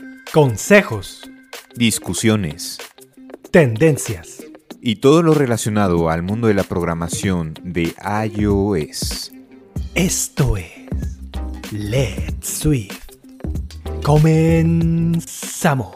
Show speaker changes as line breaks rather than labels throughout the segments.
consejos,
discusiones
tendencias.
y todo lo relacionado al mundo de la programación de iOS.
Esto es Let's Swift. Comenzamos.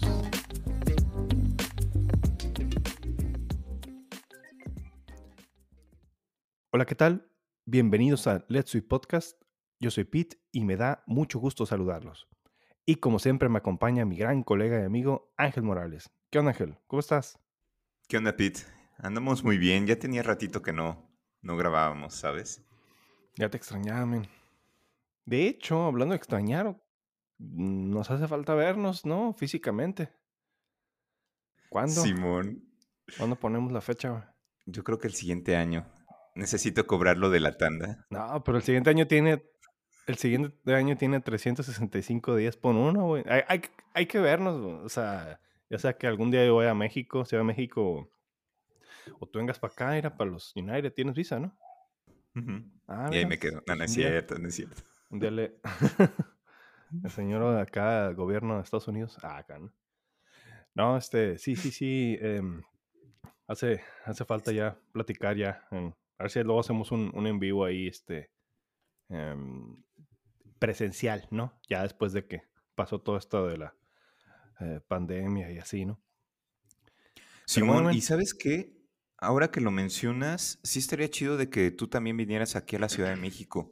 Hola, ¿qué tal? Bienvenidos a Let's Swift Podcast. Yo soy Pete y me da mucho gusto saludarlos. Y como siempre me acompaña mi gran colega y amigo Ángel Morales. ¿Qué onda, Ángel? ¿Cómo estás?
¿Qué onda, Pete? Andamos muy bien. Ya tenía ratito que no grabábamos, ¿sabes?
Ya te extrañaba, men. De hecho, hablando de extrañar, nos hace falta vernos, ¿no? Físicamente. ¿Cuándo?
Simón,
¿Cuándo ponemos la fecha, güey?
yo creo que el siguiente año. Necesito cobrarlo de la tanda.
No, pero el siguiente año tiene 365 días por uno, güey. Hay que vernos, güey. O sea, ya sea que algún día yo vaya a México, si voy a México, o tú vengas para acá, ir a para los United, tienes visa, ¿no?
Ujú.
Ah,
Y ahí
mira,
me quedo. No, no
pues
es cierto, no es cierto.
un día le, el señor de acá, el gobierno de Estados Unidos, acá, ¿no? No, sí, hace falta ya platicar ya, a ver si luego hacemos un en vivo ahí, em, presencial, ¿no? Ya después de que pasó todo esto de la pandemia y así, ¿no? Pero bueno,
Simón, ¿y
men,
sabes qué? Ahora que lo mencionas, sí estaría chido de que tú también vinieras aquí a la Ciudad de México.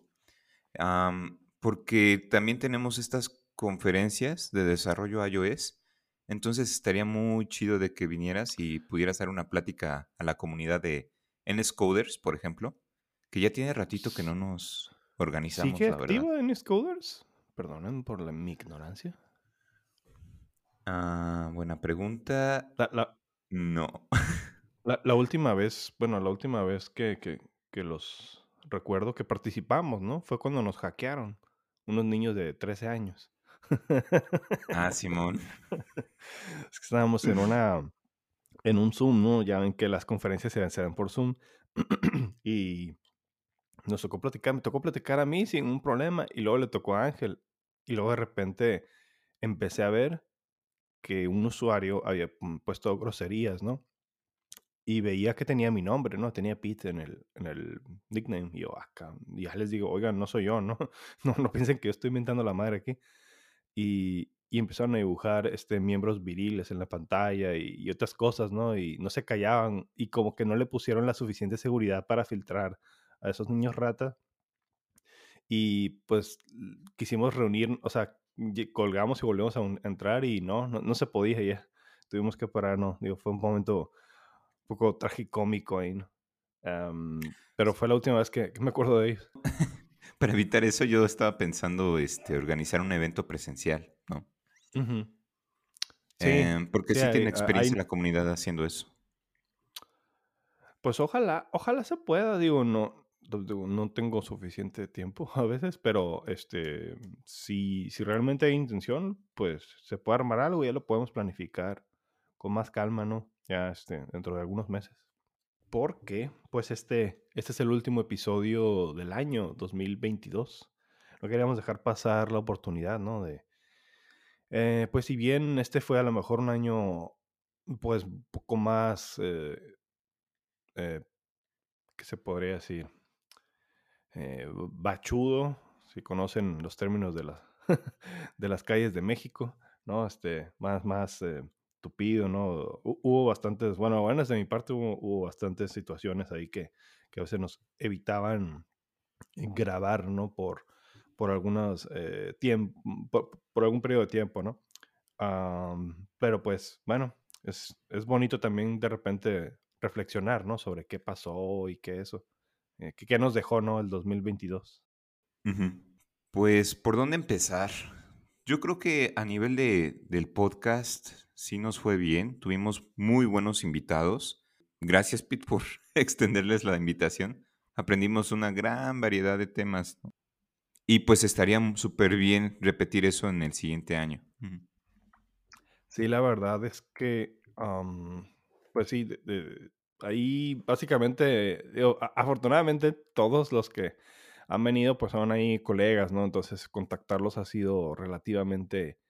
Porque también tenemos estas conferencias de desarrollo iOS. Entonces estaría muy chido de que vinieras y pudieras dar una plática a la comunidad de NSCoders, por ejemplo, que ya tiene ratito que no nos
¿sigue
organizamos, la verdad.
activo en Scoders? Perdonen por mi ignorancia.
Buena pregunta.
La, la,
No.
la última vez, bueno, la última vez que los recuerdo que participamos, ¿no? Fue cuando nos hackearon unos niños de 13 años.
Simón.
Es que estábamos en un Zoom, ¿no? Ya ven que las conferencias se dan por Zoom. Y me tocó platicar a mí sin un problema y luego le tocó a Ángel. Y luego de repente empecé a ver que un usuario había puesto groserías, ¿no? Y veía que tenía mi nombre, ¿no? Tenía Pete en el nickname. Y yo, acá, ya les digo, oigan, no soy yo, ¿no? No piensen que yo estoy inventando la madre aquí. Y empezaron a dibujar miembros viriles en la pantalla y otras cosas, ¿no? Y no se callaban y como que no le pusieron la suficiente seguridad para filtrar a esos niños rata. Y pues quisimos reunir, o sea, colgamos y volvimos a entrar y no se podía ya. Tuvimos que parar, ¿no? Digo, fue un momento un poco tragicómico ahí, ¿no? Pero fue la última vez que me acuerdo de ellos.
Para evitar eso, yo estaba pensando organizar un evento presencial, ¿no?
Ujú. Sí,
Porque
sí,
sí tiene experiencia la comunidad haciendo eso.
pues ojalá se pueda, digo, no tengo suficiente tiempo a veces, pero si realmente hay intención, pues se puede armar algo y ya lo podemos planificar con más calma, ¿no? Ya dentro de algunos meses. Porque, pues este es el último episodio del año 2022. No queríamos dejar pasar la oportunidad, ¿no? Pues si bien este fue a lo mejor un año, pues un poco más, eh, ¿qué se podría decir? Bachudo, si conocen los términos de de las calles de México, ¿no? Más tupido, ¿no? Hubo bastantes, bueno, desde mi parte hubo bastantes situaciones ahí que a veces nos evitaban grabar, ¿no? Por algunos tiempos, por algún periodo de tiempo, ¿no? Pero pues, bueno, es bonito también de repente reflexionar, ¿no? Sobre qué pasó y qué eso. ¿Qué nos dejó, no? El 2022.
Ujú. Pues, ¿por dónde empezar? Yo creo que a nivel del podcast sí nos fue bien. Tuvimos muy buenos invitados. Gracias, Pete, por extenderles la invitación. Aprendimos una gran variedad de temas, ¿no? Y pues estaría súper bien repetir eso en el siguiente año. Ujú.
Sí, la verdad es que, pues sí, ahí básicamente, digo, afortunadamente todos los que han venido pues son ahí colegas, ¿no? Entonces contactarlos ha sido relativamente,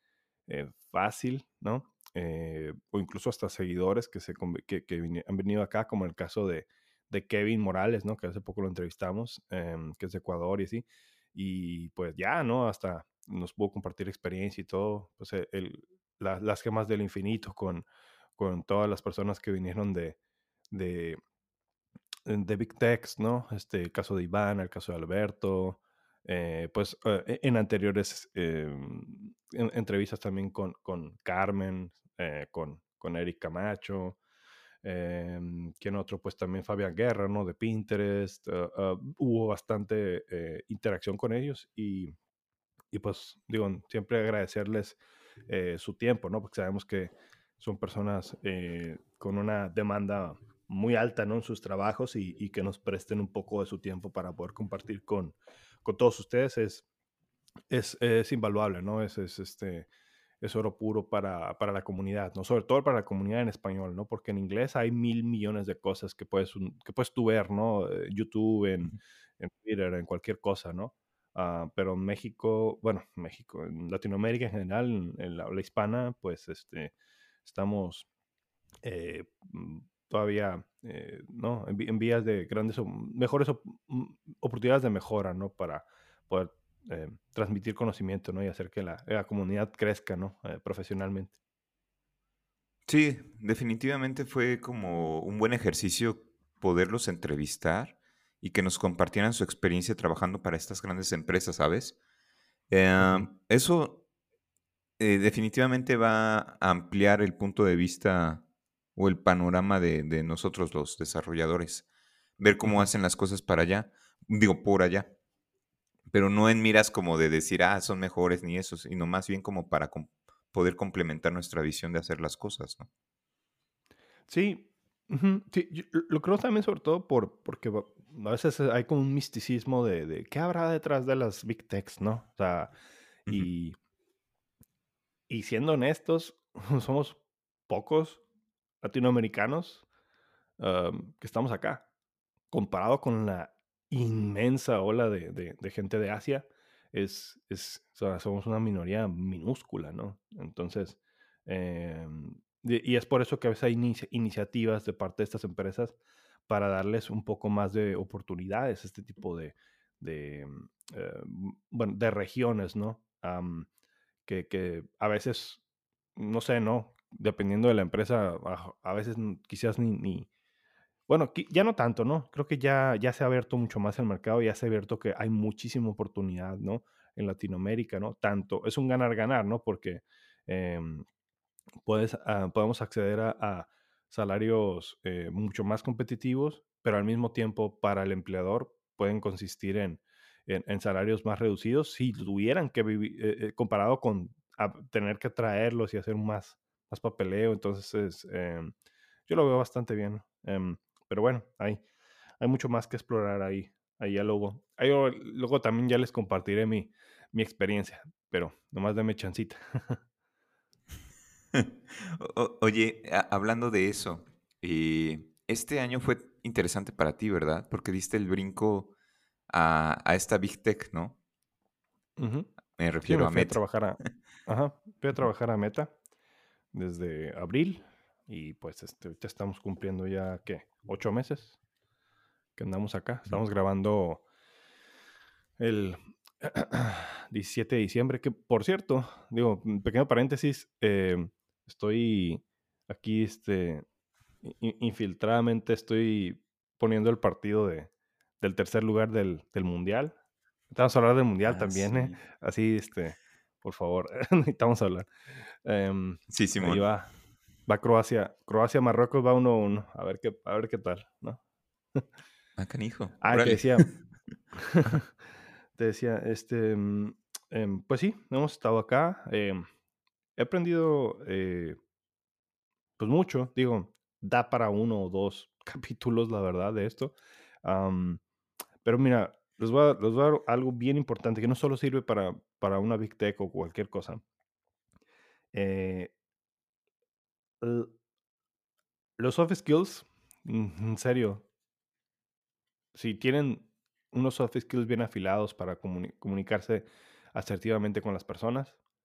fácil, ¿no? O incluso hasta seguidores han venido acá, como el caso de Kevin Morales, ¿no? Que hace poco lo entrevistamos, que es de Ecuador y así. Y pues ya, ¿no? Hasta nos pudo compartir experiencia y todo. Pues las gemas del infinito con todas las personas que vinieron de, de Big Techs, ¿no? El caso de Iván, el caso de Alberto, pues en anteriores entrevistas también con Carmen, con Eric Camacho, ¿quién otro? Pues también Fabián Guerra, ¿no? De Pinterest, hubo bastante interacción con ellos y pues digo, siempre agradecerles su tiempo, ¿no? Porque sabemos que son personas con una demanda muy alta, ¿no? En sus trabajos y que nos presten un poco de su tiempo para poder compartir con todos ustedes es invaluable, ¿no? Es oro puro para la comunidad, ¿no? Sobre todo para la comunidad en español, ¿no? Porque en inglés hay mil millones de cosas que puedes tú ver, ¿no? YouTube,
Ujú.
en Twitter, en cualquier cosa, ¿no? Pero en México, bueno, México, en Latinoamérica en general, en la habla hispana, pues estamos todavía, ¿no? En vías de mejores oportunidades de mejora, ¿no? Para poder transmitir conocimiento, ¿no? Y hacer que la comunidad crezca, ¿no? Profesionalmente.
Sí, definitivamente fue como un buen ejercicio poderlos entrevistar y que nos compartieran su experiencia trabajando para estas grandes empresas, ¿sabes?
Ujú,
Eso definitivamente va a ampliar el punto de vista o el panorama de nosotros los desarrolladores, ver cómo
ujú.
hacen las cosas para allá, digo, por allá, pero no en miras como de decir, son mejores ni esos, sino más bien como para poder complementar nuestra visión de hacer las cosas, ¿no?
Sí, ujú, sí, yo lo creo también sobre todo porque a veces hay como un misticismo de qué habrá detrás de las big techs, ¿no? O sea,
Ujú.
y, y siendo honestos, somos pocos latinoamericanos que estamos acá. Comparado con la inmensa ola de gente de Asia, o sea, somos una minoría minúscula, ¿no? Entonces, y es por eso que a veces hay iniciativas de parte de estas empresas para darles un poco más de oportunidades a este tipo bueno, de regiones, ¿no? Que a veces, no sé, ¿no? Dependiendo de la empresa, a veces quizás ni bueno, ya no tanto, ¿no? Creo que ya se ha abierto mucho más el mercado, ya se ha abierto que hay muchísima oportunidad, ¿no? En Latinoamérica, ¿no? Tanto, es un ganar-ganar, ¿no? Porque em, podemos acceder a salarios mucho más competitivos, pero al mismo tiempo para el empleador pueden consistir en salarios más reducidos si tuvieran que vivir, comparado con tener que traerlos y hacer más papeleo. Entonces, yo lo veo bastante bien. Pero bueno, hay mucho más que explorar ahí ya luego. Luego también ya les compartiré mi experiencia, pero nomás dame chancita.
Oye, hablando de eso, este año fue interesante para ti, ¿verdad? Porque diste el brinco a esta Big Tech, ¿no?
Ujú.
Me
Sí,
refiero
me
a
fui a
Meta.
trabajar ajá, fui a
Ujú,
trabajar a Meta desde abril y pues ahorita estamos cumpliendo ya, ¿qué? 8 meses que andamos acá.
ujú.
Estamos grabando el 17 de diciembre, que por cierto, digo, un pequeño paréntesis, estoy aquí, infiltradamente estoy poniendo el partido del tercer lugar del Mundial. Vamos a hablar del Mundial
Ah,
también, ¿eh?
sí.
Así, por favor, necesitamos hablar.
Sí,
Ahí
Simón.
va Croacia. Croacia-Marruecos va 1-1. A ver qué tal, ¿no?
Ah, canijo.
Te
Órale.
decía,
Ajá.
te decía, pues sí, hemos estado acá. He aprendido, pues mucho, digo, da para uno o dos capítulos, la verdad, de esto. Am, pero mira, les voy a dar algo bien importante que no solo sirve para una Big Tech o cualquier cosa. Eh, l- los soft skills, en serio, si tienen unos soft skills bien afilados para comunicarse asertivamente con las personas,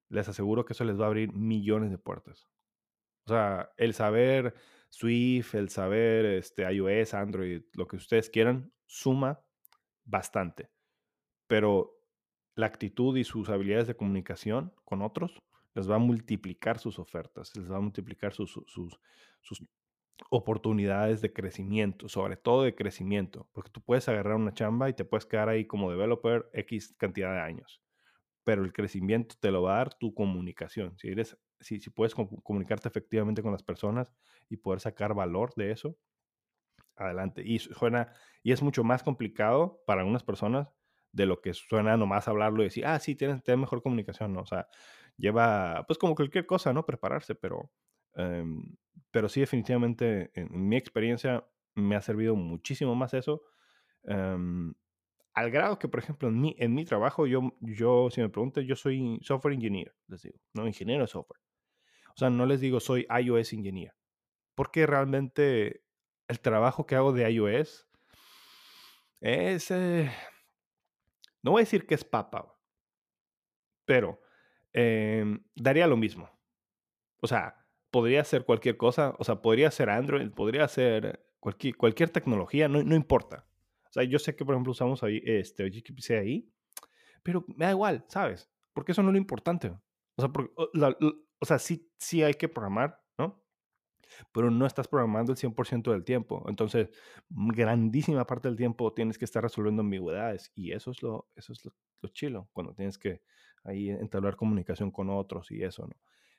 les aseguro que eso les va a abrir millones de puertas. O sea, el saber Swift, el saber iOS, Android, lo que ustedes quieran, suma bastante. Pero la actitud y sus habilidades de comunicación con otros les va a multiplicar sus ofertas, les va a multiplicar sus oportunidades de crecimiento, sobre todo de crecimiento, porque tú puedes agarrar una chamba y te puedes quedar ahí como developer X cantidad de años, pero el crecimiento te lo va a dar tu comunicación. Si puedes comunicarte efectivamente con las personas y poder sacar valor de eso, adelante. Y es mucho más complicado para algunas personas de lo que suena nomás hablarlo y decir, ah, sí, tienes mejor comunicación, ¿no? O sea, lleva, pues como cualquier cosa, ¿no? Prepararse, em, pero sí, definitivamente, en mi experiencia, me ha servido muchísimo más eso. em, Al grado que, por ejemplo, en mi trabajo, si me preguntan, yo soy software engineer, les digo, no ingeniero de software. O sea, no les digo soy iOS engineer, porque realmente el trabajo que hago de iOS es, no voy a decir que es papa, pero daría lo mismo. O sea, podría ser cualquier cosa, o sea, podría ser Android, podría ser cualquier tecnología, no importa. O sea, yo sé que, por ejemplo, usamos ahí gRPC ahí, pero me da igual, ¿sabes? Porque eso no es lo importante. O sea, o sea, sí hay que programar, ¿no? Pero no estás programando el 100% del tiempo. Entonces, grandísima parte del tiempo tienes que estar resolviendo ambigüedades y eso es lo chilo, cuando tienes que ahí entablar comunicación con otros y eso, ¿no?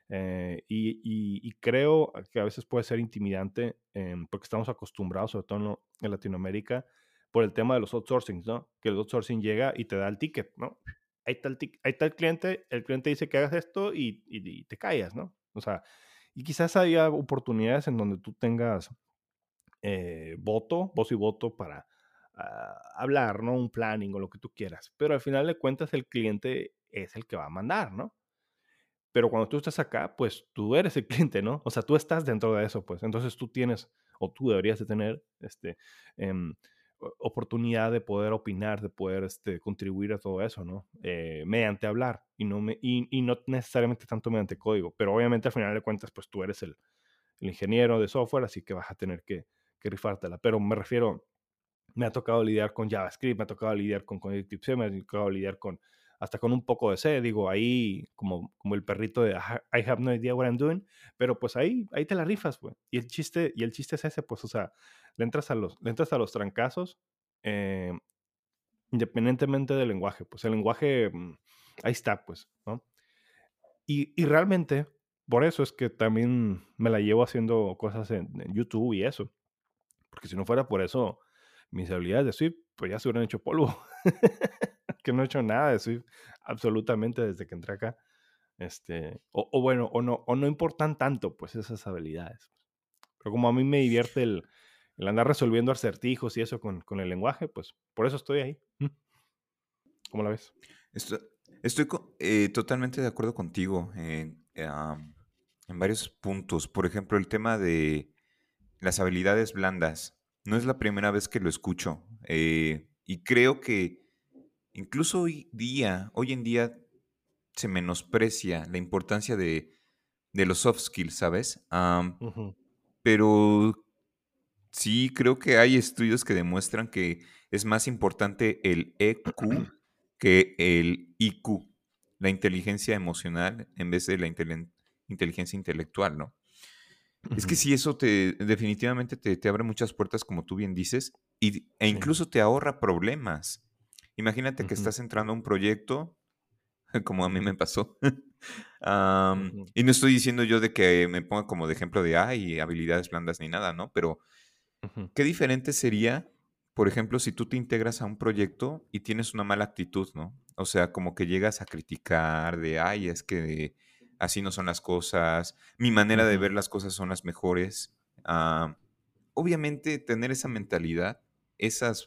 Y creo que a veces puede ser intimidante porque estamos acostumbrados, sobre todo en Latinoamérica, por el tema de los outsourcing, ¿no? Que el outsourcing llega y te da el ticket, ¿no? Ahí está el cliente dice que hagas esto y te callas, ¿no? O sea, y quizás haya oportunidades en donde tú tengas voz y voto para hablar, ¿no? Un planning o lo que tú quieras. Pero al final de cuentas el cliente es el que va a mandar, ¿no? Pero cuando tú estás acá, pues tú eres el cliente, ¿no? O sea, tú estás dentro de eso, pues. Entonces tú tienes, o tú deberías de tener, em, oportunidad de poder opinar, de poder contribuir a todo eso, ¿no? Mediante hablar y no necesariamente tanto mediante código. Pero obviamente al final de cuentas, pues tú eres el ingeniero de software, así que vas a tener que rifártela. Pero me refiero, me ha tocado lidiar con JavaScript, me ha tocado lidiar con Connective-C, me ha tocado lidiar hasta con un poco de C, digo, ahí como el perrito de I have no idea what I'm doing, pero pues ahí te la rifas, güey. Y el chiste es ese, pues, o sea, le entras a los trancazos, eh, independientemente del lenguaje, pues el lenguaje, ahí está, pues, ¿no? Y realmente, por eso es que también me la llevo haciendo cosas en YouTube y eso. Porque si no fuera por eso, mis habilidades de Swift, pues ya se hubieran hecho polvo. Que no he hecho nada de Swift absolutamente desde que entré acá. O bueno, o no importan tanto, pues, esas habilidades. Pero como a mí me divierte el andar resolviendo acertijos y eso con el lenguaje, pues por eso estoy ahí. ¿Cómo la ves?
Esto- Estoy totalmente de acuerdo contigo en varios puntos. Por ejemplo, el tema de las habilidades blandas. No es la primera vez que lo escucho. Y creo que incluso hoy en día, se menosprecia la importancia de los soft skills, ¿sabes?
Ujú,
Pero sí creo que hay estudios que demuestran que es más importante el EQ que el IQ, la inteligencia emocional, en vez de la inteligencia intelectual, ¿no? Es que
ujú.
sí, eso definitivamente te abre muchas puertas, como tú bien dices, e
Sí.
incluso te ahorra problemas. Imagínate que
Ujú,
estás entrando a un proyecto, como a mí me pasó.
ujú,
Y no estoy diciendo yo de que me ponga como de ejemplo de, ay, habilidades blandas ni nada, ¿no? Pero
ujú,
qué diferente sería, por ejemplo, si tú te integras a un proyecto y tienes una mala actitud, ¿no? O sea, como que llegas a criticar de, ay, es que así no son las cosas, mi manera de
ujú,
ver las cosas son las mejores. Ah, Obviamente, tener esa mentalidad, esas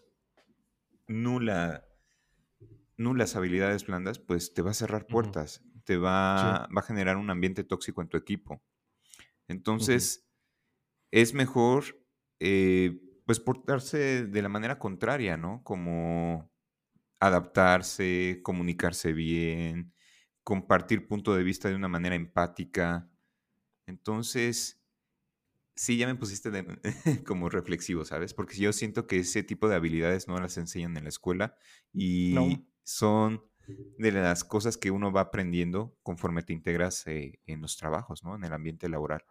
nula, nulas habilidades blandas, pues te va a cerrar
ujú.
puertas,
Sí.
va a generar un ambiente tóxico en tu equipo.
Ujú,
Entonces, es mejor, pues, portarse de la manera contraria, ¿no? Como adaptarse, comunicarse bien, compartir punto de vista de una manera empática. Entonces, sí, ya me pusiste como reflexivo, ¿sabes? Porque yo siento que ese tipo de habilidades no las enseñan en la escuela
No.
y son de las cosas que uno va aprendiendo conforme te integras en los trabajos, ¿no? En el ambiente laboral.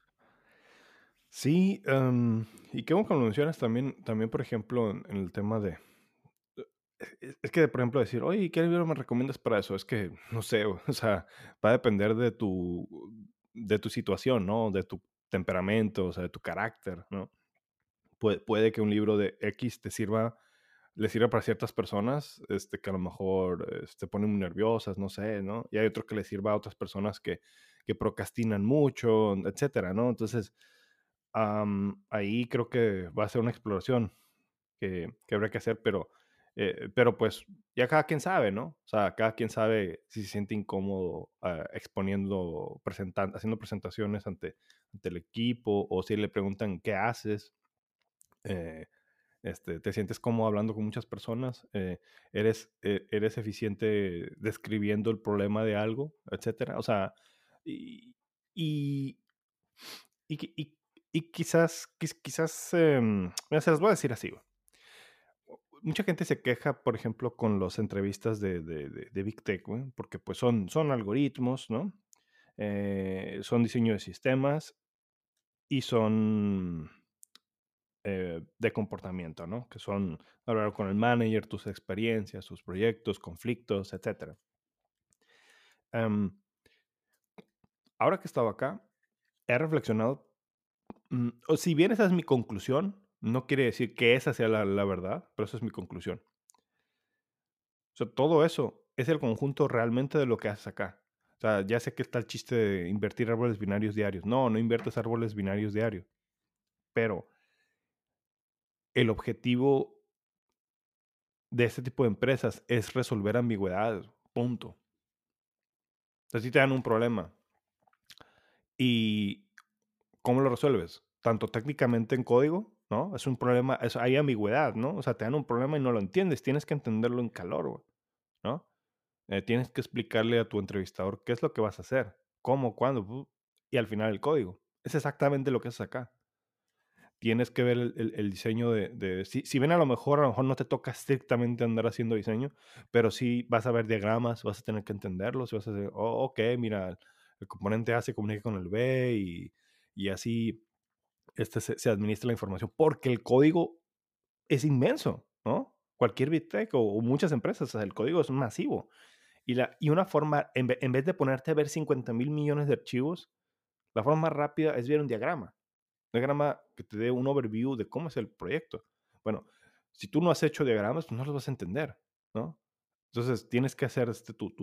Sí, y qué bueno que lo mencionas también, por ejemplo, en el tema de es que, por ejemplo, decir: "Oye, ¿qué libro me recomiendas para eso?". Es que, no sé, o sea, va a depender de tu situación, ¿no? De tu temperamento, o sea, de tu carácter, ¿no? Puede que un libro de X le sirva para ciertas personas, que a lo mejor, ponen muy nerviosas, no sé, ¿no? Y hay otro que le sirva a otras personas que procrastinan mucho, etcétera, ¿no? Entonces, ahí creo que va a ser una exploración que habrá que hacer, pero pues ya cada quien sabe, ¿no? O sea, cada quien sabe si se siente incómodo haciendo presentaciones ante el equipo o si le preguntan qué haces. eh, te sientes cómodo hablando con muchas personas, eres eficiente describiendo el problema de algo, etcétera. O sea, y, y, y, y quizás, mira, se las voy a decir así. Güey. Mucha gente se queja, por ejemplo, con las entrevistas de Big Tech, güey, porque pues son algoritmos, ¿no? Son diseño de sistemas y son de comportamiento, ¿no? Que son hablar con el manager, tus experiencias, sus proyectos, conflictos, etcétera. Em, Ahora que he estado acá, he reflexionado, o si bien esa es mi conclusión, no quiere decir que esa sea la verdad, pero esa es mi conclusión. O sea, todo eso es el conjunto realmente de lo que haces acá. O sea, ya sé que está el chiste de invertir árboles binarios diarios. No, no inviertes árboles binarios diarios. Pero el objetivo de este tipo de empresas es resolver ambigüedades. Punto. O sea, si te dan un problema y ¿cómo lo resuelves? Tanto técnicamente en código, ¿no? Es un problema, hay ambigüedad, ¿no? O sea, te dan un problema y no lo entiendes. Tienes que entenderlo en calor, güey, ¿no? Tienes que explicarle a tu entrevistador qué es lo que vas a hacer, cómo, cuándo, y al final el código. Es exactamente lo que es acá. Tienes que ver el diseño si bien a lo mejor no te toca estrictamente andar haciendo diseño, pero sí vas a ver diagramas, vas a tener que entenderlos, y vas a decir, oh, ok, mira, el componente A se comunica con el B y así se administra la información, porque el código es inmenso, ¿no? Cualquier Big Tech o muchas empresas, o sea, el código es masivo. Y una forma, en vez de ponerte a ver 50,000 millones de archivos, la forma más rápida es ver un diagrama. Un diagrama que te dé un overview de cómo es el proyecto. Bueno, si tú no has hecho diagramas, pues no los vas a entender, ¿no? Entonces tienes que hacer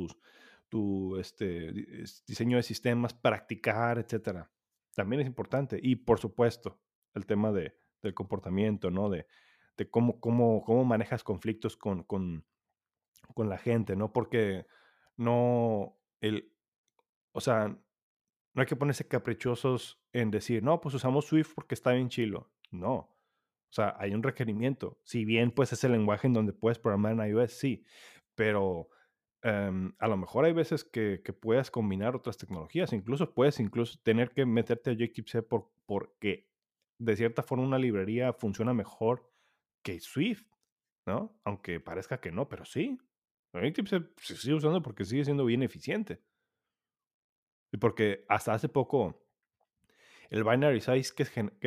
diseño de sistemas, practicar, etcétera. También es importante. Y por supuesto, el tema del comportamiento, ¿no? De cómo manejas conflictos con la gente, ¿no? Porque no, o sea, no hay que ponerse caprichosos en decir, no, pues usamos Swift porque está bien chilo. No. O sea, hay un requerimiento. Si bien, pues es el lenguaje en donde puedes programar en iOS, sí. Pero a lo mejor hay veces que puedas combinar otras tecnologías. Incluso tener que meterte a Jquipc porque de cierta forma una librería funciona mejor que Swift, ¿no? Aunque parezca que no, pero sí. Eclipse se sigue usando porque sigue siendo bien eficiente. Y porque hasta hace poco el binary size que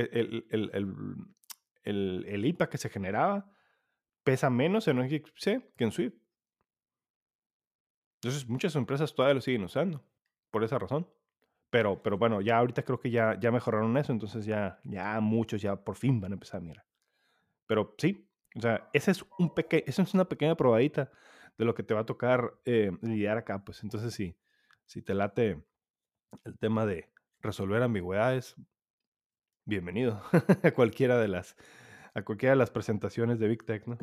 el IPA que se generaba pesa menos en Eclipse que en Swift. Entonces muchas empresas todavía lo siguen usando por esa razón. Pero bueno, ya ahorita creo que ya mejoraron eso, entonces ya muchos ya por fin van a empezar a mirar. Pero sí, o sea, esa es una pequeña probadita de lo que te va a tocar lidiar acá, pues. Entonces, sí, si te late el tema de resolver ambigüedades, bienvenido a cualquiera de las presentaciones de Big Tech, ¿no?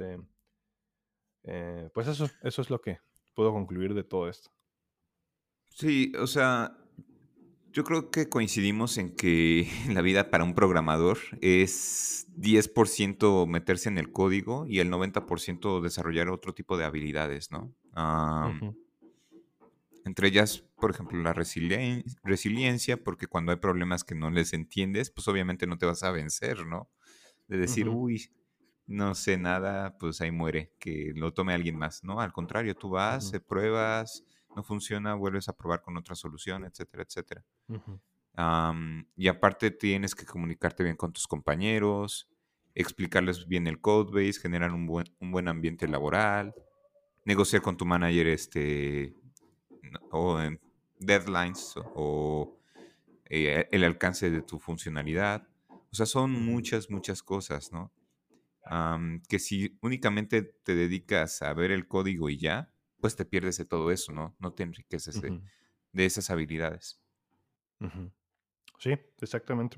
Pues eso es lo que puedo concluir de todo esto.
Sí, o sea, yo creo que coincidimos en que la vida para un programador es 10% meterse en el código y el 90% desarrollar otro tipo de habilidades, ¿no?
Ujú.
Entre ellas, por ejemplo, la resiliencia, porque cuando hay problemas que no les entiendes, pues obviamente no te vas a vencer, ¿no? De decir,
Ujú,
uy, no sé nada, pues ahí muere, que lo tome alguien más, ¿no? Al contrario, tú vas,
ujú,
pruebas, no funciona, vuelves a probar con otra solución, etcétera, etcétera.
ujú,
Y aparte tienes que comunicarte bien con tus compañeros, explicarles bien el code base, generar un buen ambiente laboral, negociar con tu manager o en deadlines o el alcance de tu funcionalidad. O sea, son
ujú,
muchas, muchas cosas, ¿no? Que si únicamente te dedicas a ver el código y ya, pues te pierdes de todo eso, ¿no? No te enriqueces de,
ujú,
de esas habilidades.
ujú. Sí, exactamente.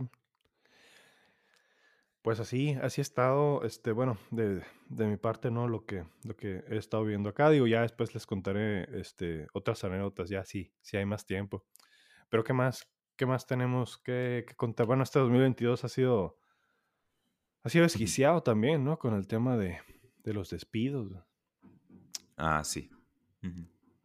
Pues así ha estado, bueno, de mi parte, ¿no? Lo que he estado viendo acá. Digo, ya después les contaré, otras anécdotas, ya si hay más tiempo. Pero ¿qué más tenemos que contar? Bueno, este 2022 ha sido
Ujú.
desquiciado también, ¿no? Con el tema de los despidos.
Ah, sí. Ujú.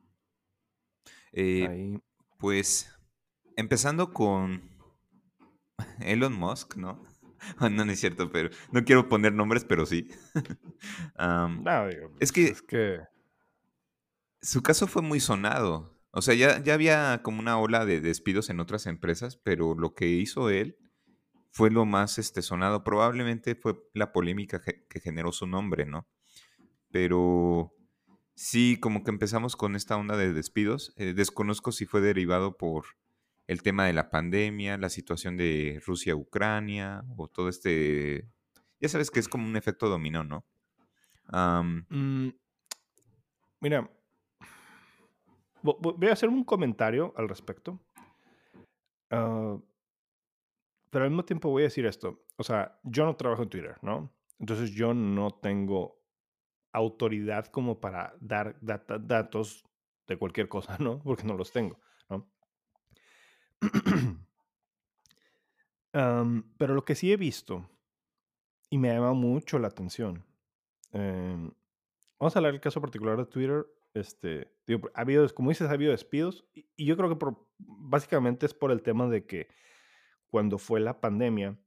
Eh,
Ahí,
pues empezando con Elon Musk, ¿no? No, no es cierto, pero no quiero poner nombres, pero sí. Am,
no, digo,
es
pues es
que
que,
su caso fue muy sonado. O sea, ya había como una ola de despidos en otras empresas, pero lo que hizo él fue lo más sonado. Probablemente fue la polémica que generó su nombre, ¿no? Pero sí, como que empezamos con esta onda de despidos. Desconozco si fue derivado por el tema de la pandemia, la situación de Rusia-Ucrania o todo este... Ya sabes que es como un efecto dominó, ¿no? Am,
mm, mira, voy a hacer un comentario al respecto. ah, Pero al mismo tiempo voy a decir esto. O sea, yo no trabajo en Twitter, ¿no? Entonces yo no tengo autoridad como para dar datos de cualquier cosa, ¿no? Porque no los tengo, ¿no? Pero lo que sí he visto y me llama mucho la atención. em, Vamos a hablar del caso particular de Twitter. Digo, ha habido, como dices, ha habido despidos y yo creo que básicamente es por el tema de que cuando fue la pandemia,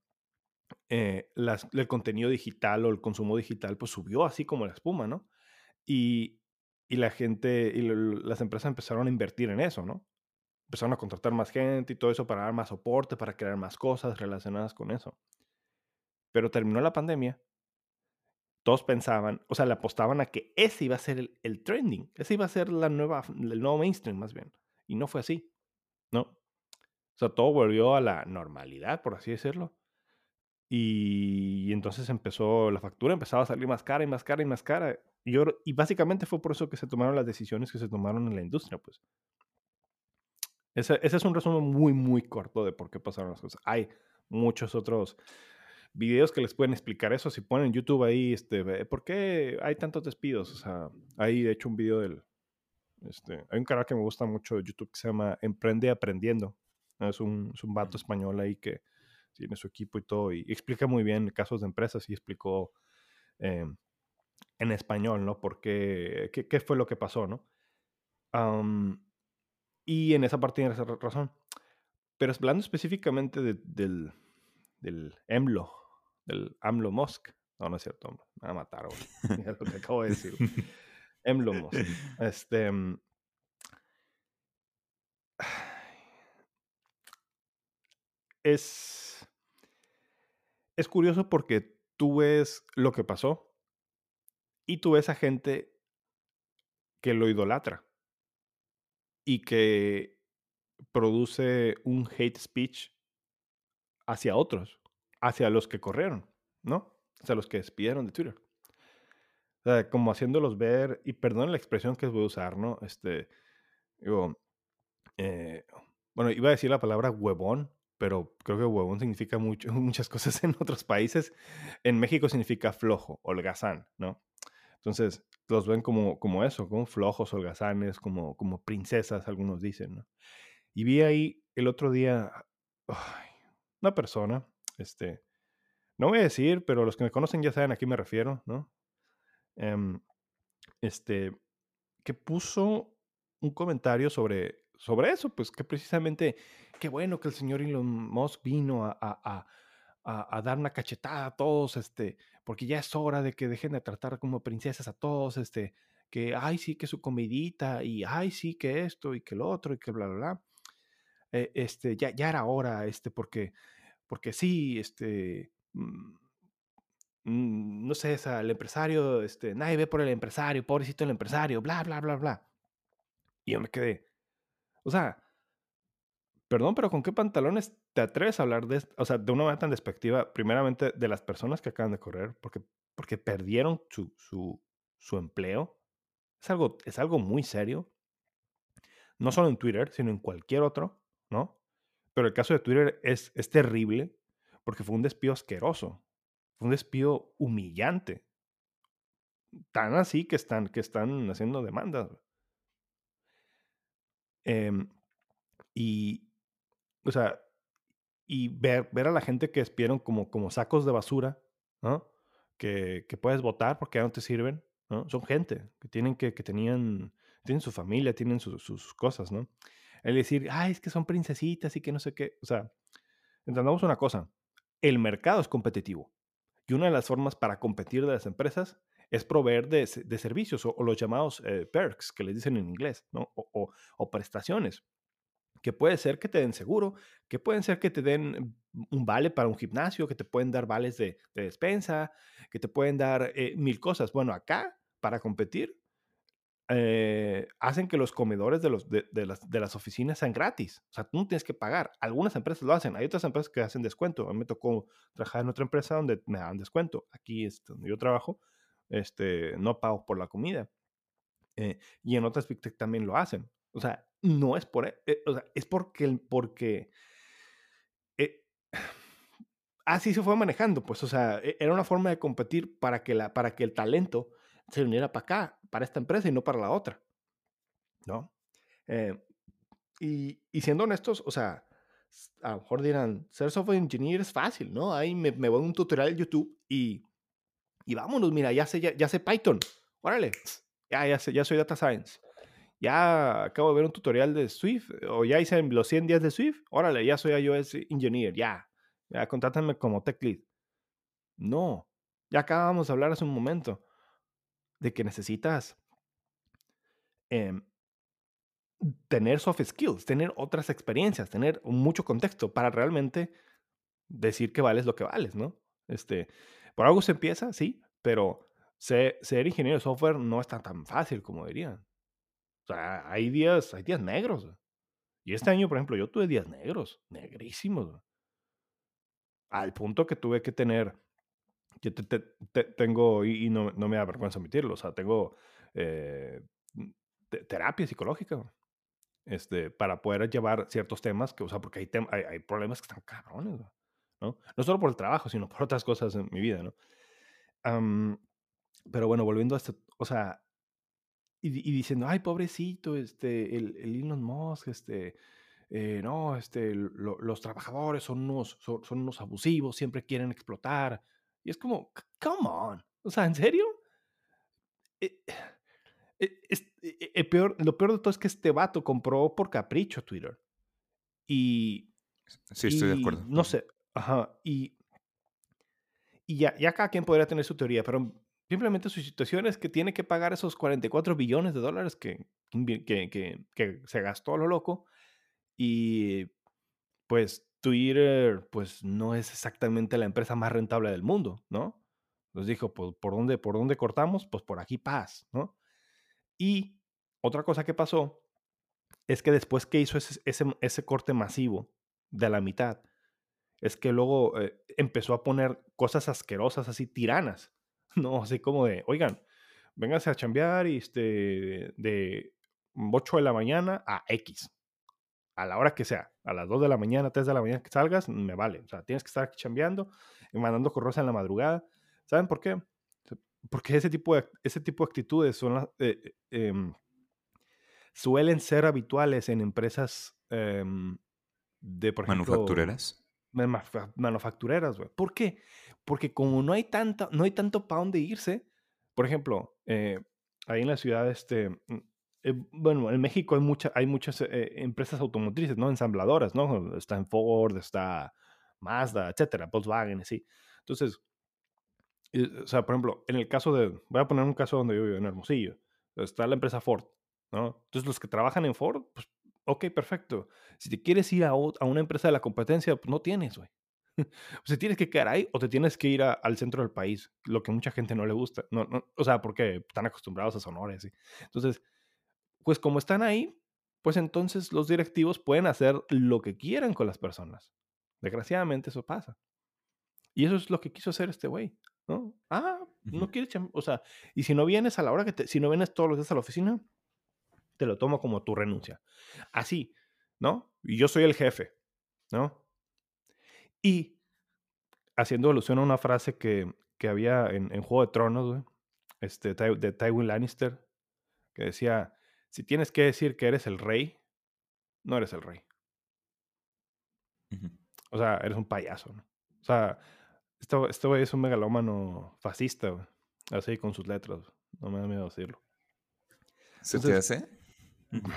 el contenido digital o el consumo digital pues subió así como la espuma, ¿no? Y, y la gente y las empresas empezaron a invertir en eso, ¿no? Empezaron a contratar más gente y todo eso para dar más soporte, para crear más cosas relacionadas con eso. Pero terminó la pandemia, todos pensaban, o sea, le apostaban a que ese iba a ser el trending, ese iba a ser el nuevo mainstream más bien. Y no fue así, ¿no? O sea, todo volvió a la normalidad, por así decirlo. Y entonces la factura empezaba a salir más cara y más cara y más cara. Y básicamente fue por eso que se tomaron las decisiones que se tomaron en la industria, pues. Ese es un resumen muy, muy corto de por qué pasaron las cosas. Hay muchos otros videos que les pueden explicar eso. Si ponen en YouTube ahí, ¿por qué hay tantos despidos? O sea, hay de hecho un video hay un canal que me gusta mucho de YouTube que se llama Emprende Aprendiendo. Es un vato
Ujú,
español ahí que tiene su equipo y todo, y explica muy bien casos de empresas y explicó eh, en español, ¿no? ¿Qué fue lo que pasó, ¿no? Am, y en esa parte tienes razón. Pero hablando específicamente del EMLO, del AMLO Musk. No, no es cierto, hombre, me va a matar ahora. Mira lo que acabo de decir. EMLO Musk. Este, mm, es, es curioso porque tú ves lo que pasó y tú ves a gente que lo idolatra y que produce un hate speech hacia otros, hacia los que corrieron, ¿no? Hacia los que despidieron de Twitter. O sea, como haciéndolos ver, y perdón la expresión que voy a usar, ¿no? Digo, eh, bueno, iba a decir la palabra huevón, pero creo que huevón significa muchas cosas en otros países. En México significa flojo, holgazán, ¿no? Entonces, los ven como eso, como flojos, holgazanes, como princesas, algunos dicen, ¿no? Y vi ahí el otro día, ay, una persona, no voy a decir, pero los que me conocen ya saben a quién me refiero, ¿no? Em, este, que puso. un comentario sobre eso, pues que precisamente, qué bueno que el señor Elon Musk vino a dar una cachetada a todos, porque ya es hora de que dejen de tratar como princesas a todos, que, ay, sí, que su comidita, y, ay, sí, que esto, y que lo otro, y que bla, bla, bla. Ya era hora, porque sí, no sé, el empresario, nadie ve por el empresario, pobrecito el empresario, bla, bla, bla, bla. Y yo me quedé, o sea, perdón, pero ¿con qué pantalones te atreves a hablar o sea, de una manera tan despectiva, primeramente de las personas que acaban de correr, porque perdieron su empleo? Es algo muy serio, no solo en Twitter, sino en cualquier otro, ¿no? Pero el caso de Twitter es terrible porque fue un despido asqueroso, fue un despido humillante, tan así que están haciendo demandas. Em, y, o sea, y ver a la gente que despidieron como sacos de basura, ¿no? Que puedes votar porque ya no te sirven, ¿no? Son gente que tienen su familia, tienen sus cosas, ¿no? El decir: "Ay, es que son princesitas y que no sé qué", o sea, entendamos una cosa, el mercado es competitivo, y una de las formas para competir de las empresas es proveer de servicios o los llamados, perks, que les dicen en inglés, ¿no? O prestaciones. Que puede ser que te den seguro, que pueden ser que te den un vale para un gimnasio, que te pueden dar vales de despensa, que te pueden dar 1000 cosas. Bueno, acá, para competir, hacen que los comedores de las oficinas sean gratis. O sea, tú no tienes que pagar. Algunas empresas lo hacen. Hay otras empresas que hacen descuento. A mí me tocó trabajar en otra empresa donde me dan descuento. Aquí donde yo trabajo, no pago por la comida. Y en otras Big Tech también lo hacen. O sea, no es o sea, es porque eh, así se fue manejando, pues, o sea, era una forma de competir para que el talento se viniera para acá, para esta empresa y no para la otra, ¿no? Eh, y siendo honestos, o sea, a lo mejor dirán, ser software engineer es fácil, ¿no? Ahí me voy a un tutorial de YouTube y vámonos, mira, ya sé Python, órale, ya soy data science. Ya acabo de ver un tutorial de Swift, o ya hice los 100 días de Swift, órale, ya soy iOS engineer, ya contrátame como tech lead. No, ya acabamos de hablar hace un momento de que necesitas em, tener soft skills, tener otras experiencias, tener mucho contexto para realmente decir que vales lo que vales, ¿no? Por algo se empieza, sí, pero ser ingeniero de software no es tan fácil como dirían. O sea, hay días negros. Y este año, por ejemplo, yo tuve días negros, negrísimos, güey, al punto que tuve que tener, yo tengo, y no me da vergüenza admitirlo, o sea, tengo eh, terapia psicológica, güey, para poder llevar ciertos temas que, o sea, porque hay problemas que están cabrones, güey, ¿no? No solo por el trabajo, sino por otras cosas en mi vida, ¿no? Am, pero bueno, volviendo a esto, o sea, y diciendo, ay, pobrecito, el Elon Musk, no, los trabajadores son unos abusivos, siempre quieren explotar. Y es como, come on, o sea, ¿en serio? Eh, lo peor de todo es que este vato compró por capricho Twitter. Y,
Sí, estoy de
y
acuerdo.
no sé, ajá, y ya cada quien podría tener su teoría, pero simplemente su situación es que tiene que pagar esos 44 billones de dólares que se gastó a lo loco. Y pues Twitter, pues no es exactamente la empresa más rentable del mundo, ¿no? Nos dijo, pues, ¿por dónde cortamos? Pues por aquí paz, ¿no? Y otra cosa que pasó es que después que hizo ese corte masivo de la mitad, es que luego empezó a poner cosas asquerosas así, tiranas, ¿no? Así como de, oigan, vénganse a chambear de 8 de la mañana a X, a la hora que sea, a las 2 de la mañana, 3 de la mañana que salgas, me vale. O sea, tienes que estar aquí chambeando y mandando correos en la madrugada. ¿Saben por qué? Porque ese tipo de actitudes suelen ser habituales en empresas por ejemplo,
¿Manufactureras?
manufactureras, güey. ¿Por qué? Porque como no hay tanto para dónde irse, por ejemplo, ahí en la ciudad, bueno, en México hay muchas empresas automotrices, ¿no? Ensambladoras, ¿no? Está en Ford, está Mazda, etcétera, Volkswagen, así. Entonces, o sea, por ejemplo, en el caso de, voy a poner un caso donde yo vivo, en Hermosillo, está la empresa Ford, ¿no? Entonces, los que trabajan en Ford, pues, ok, perfecto. Si te quieres ir a una empresa de la competencia, pues no tienes, güey. O sea, tienes que quedar ahí o te tienes que ir al centro del país, lo que mucha gente no le gusta. No, no, o sea, porque están acostumbrados a Sonora, y así. Entonces, pues como están ahí, pues entonces los directivos pueden hacer lo que quieran con las personas. Desgraciadamente eso pasa. Y eso es lo que quiso hacer este güey, ¿no? Ah,
Ujú.
no quieres, o sea, y si no vienes a la hora si no vienes todos los días a la oficina, te lo tomo como tu renuncia. Así, ¿no? Y yo soy el jefe, ¿no? Y haciendo alusión a una frase que había en Juego de Tronos, güey, de Tywin Lannister, que decía, si tienes que decir que eres el rey, no eres el rey.
Ujú.
O sea, eres un payaso, ¿no? O sea, este güey es un megalómano fascista, güey. Así con sus letras, güey. No me da miedo decirlo.
¿Se te
Entonces,
hace? Ujú.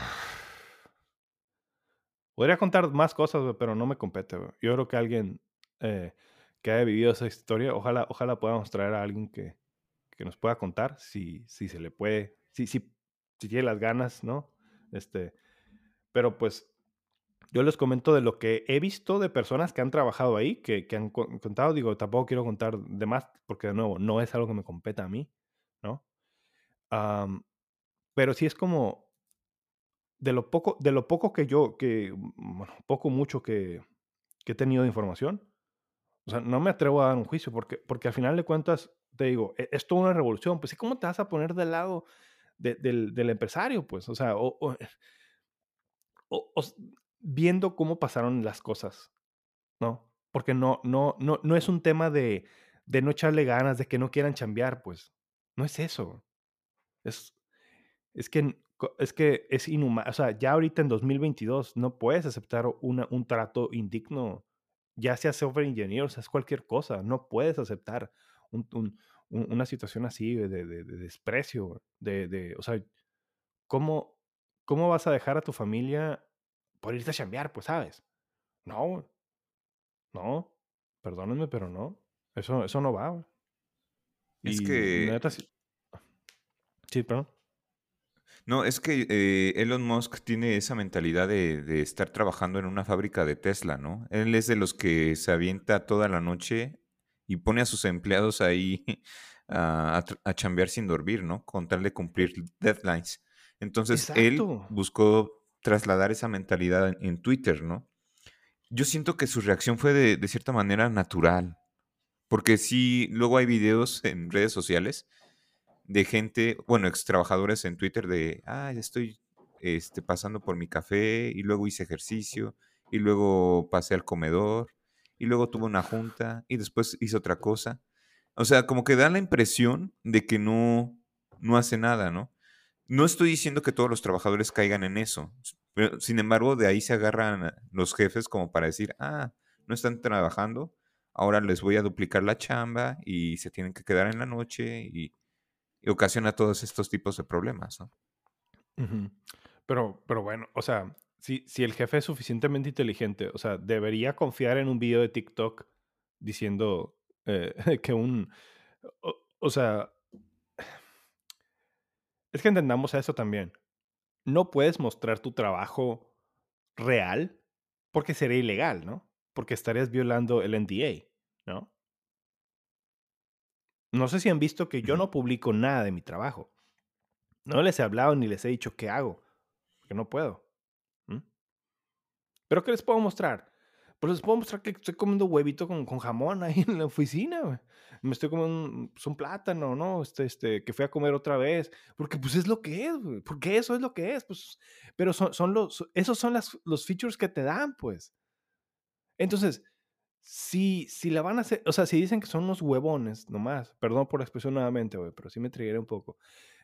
podría contar más cosas, güey, pero no me compete, güey. Yo creo que alguien eh, que haya vivido esa historia, ojalá podamos traer a alguien que nos pueda contar si se le puede, si tiene las ganas, ¿no? Este, pero pues yo les comento de lo que he visto de personas que han trabajado ahí, que han contado. Digo, tampoco quiero contar de más, porque de nuevo, no es algo que me competa a mí, ¿no? Am, pero sí es como de lo poco que yo, bueno, poco, mucho que he tenido de información. O sea, no me atrevo a dar un juicio, porque al final de cuentas, te digo, es toda una revolución. Pues sí, ¿cómo te vas a poner del lado del empresario? Pues, o sea, viendo cómo pasaron las cosas. No, porque no es un tema de no echarle ganas, de que no quieran chambear, pues, no es eso. Es es que es inhumano. O sea, ya ahorita en 2022 no puedes aceptar un trato indigno, ya sea software engineer, o sea, es cualquier cosa, no puedes aceptar una situación así de desprecio, o sea, ¿cómo cómo vas a dejar a tu familia por irte a chambear? Pues, ¿sabes? No. No, perdónenme, pero no. Eso no va, güey.
Es
Y
que,
neta sí, sí, perdón.
no, es que Elon Musk tiene esa mentalidad de estar trabajando en una fábrica de Tesla, ¿no? Él es de los que se avienta toda la noche y pone a sus empleados ahí a chambear sin dormir, ¿no? Con tal de cumplir deadlines. Entonces,
Exacto.
él buscó trasladar esa mentalidad en Twitter, ¿no? Yo siento que su reacción fue de cierta manera natural, porque sí, luego hay videos en redes sociales de gente, bueno, ex trabajadores en Twitter de, estoy pasando por mi café y luego hice ejercicio y luego pasé al comedor y luego tuve una junta y después hice otra cosa. O sea, como que da la impresión de que no hace nada, ¿no? No estoy diciendo que todos los trabajadores caigan en eso, pero sin embargo, de ahí se agarran los jefes como para decir, no están trabajando, ahora les voy a duplicar la chamba y se tienen que quedar en la noche y ocasiona todos estos tipos de problemas, ¿no?
Ujú. Pero bueno, o sea, si el jefe es suficientemente inteligente, o sea, debería confiar en un video de TikTok diciendo, que o sea, es que entendamos eso también. No puedes mostrar tu trabajo real porque sería ilegal, ¿no? Porque estarías violando el NDA, ¿no? No sé si han visto que yo
Ujú.
no publico nada de mi trabajo. No les he hablado ni les he dicho qué hago, porque no puedo. ¿M? ¿Pero qué les puedo mostrar? Pues les puedo mostrar que estoy comiendo huevito con jamón ahí en la oficina, güey. Me estoy comiendo pues, un plátano, ¿no? Que fui a comer otra vez, porque pues es lo que es, güey, porque eso es lo que es, pues, pero esos son los features que te dan, pues. Entonces, si la van a hacer, o sea, si dicen que son unos huevones nomás, perdón por la expresión nuevamente, güey, pero sí me triggeré un poco.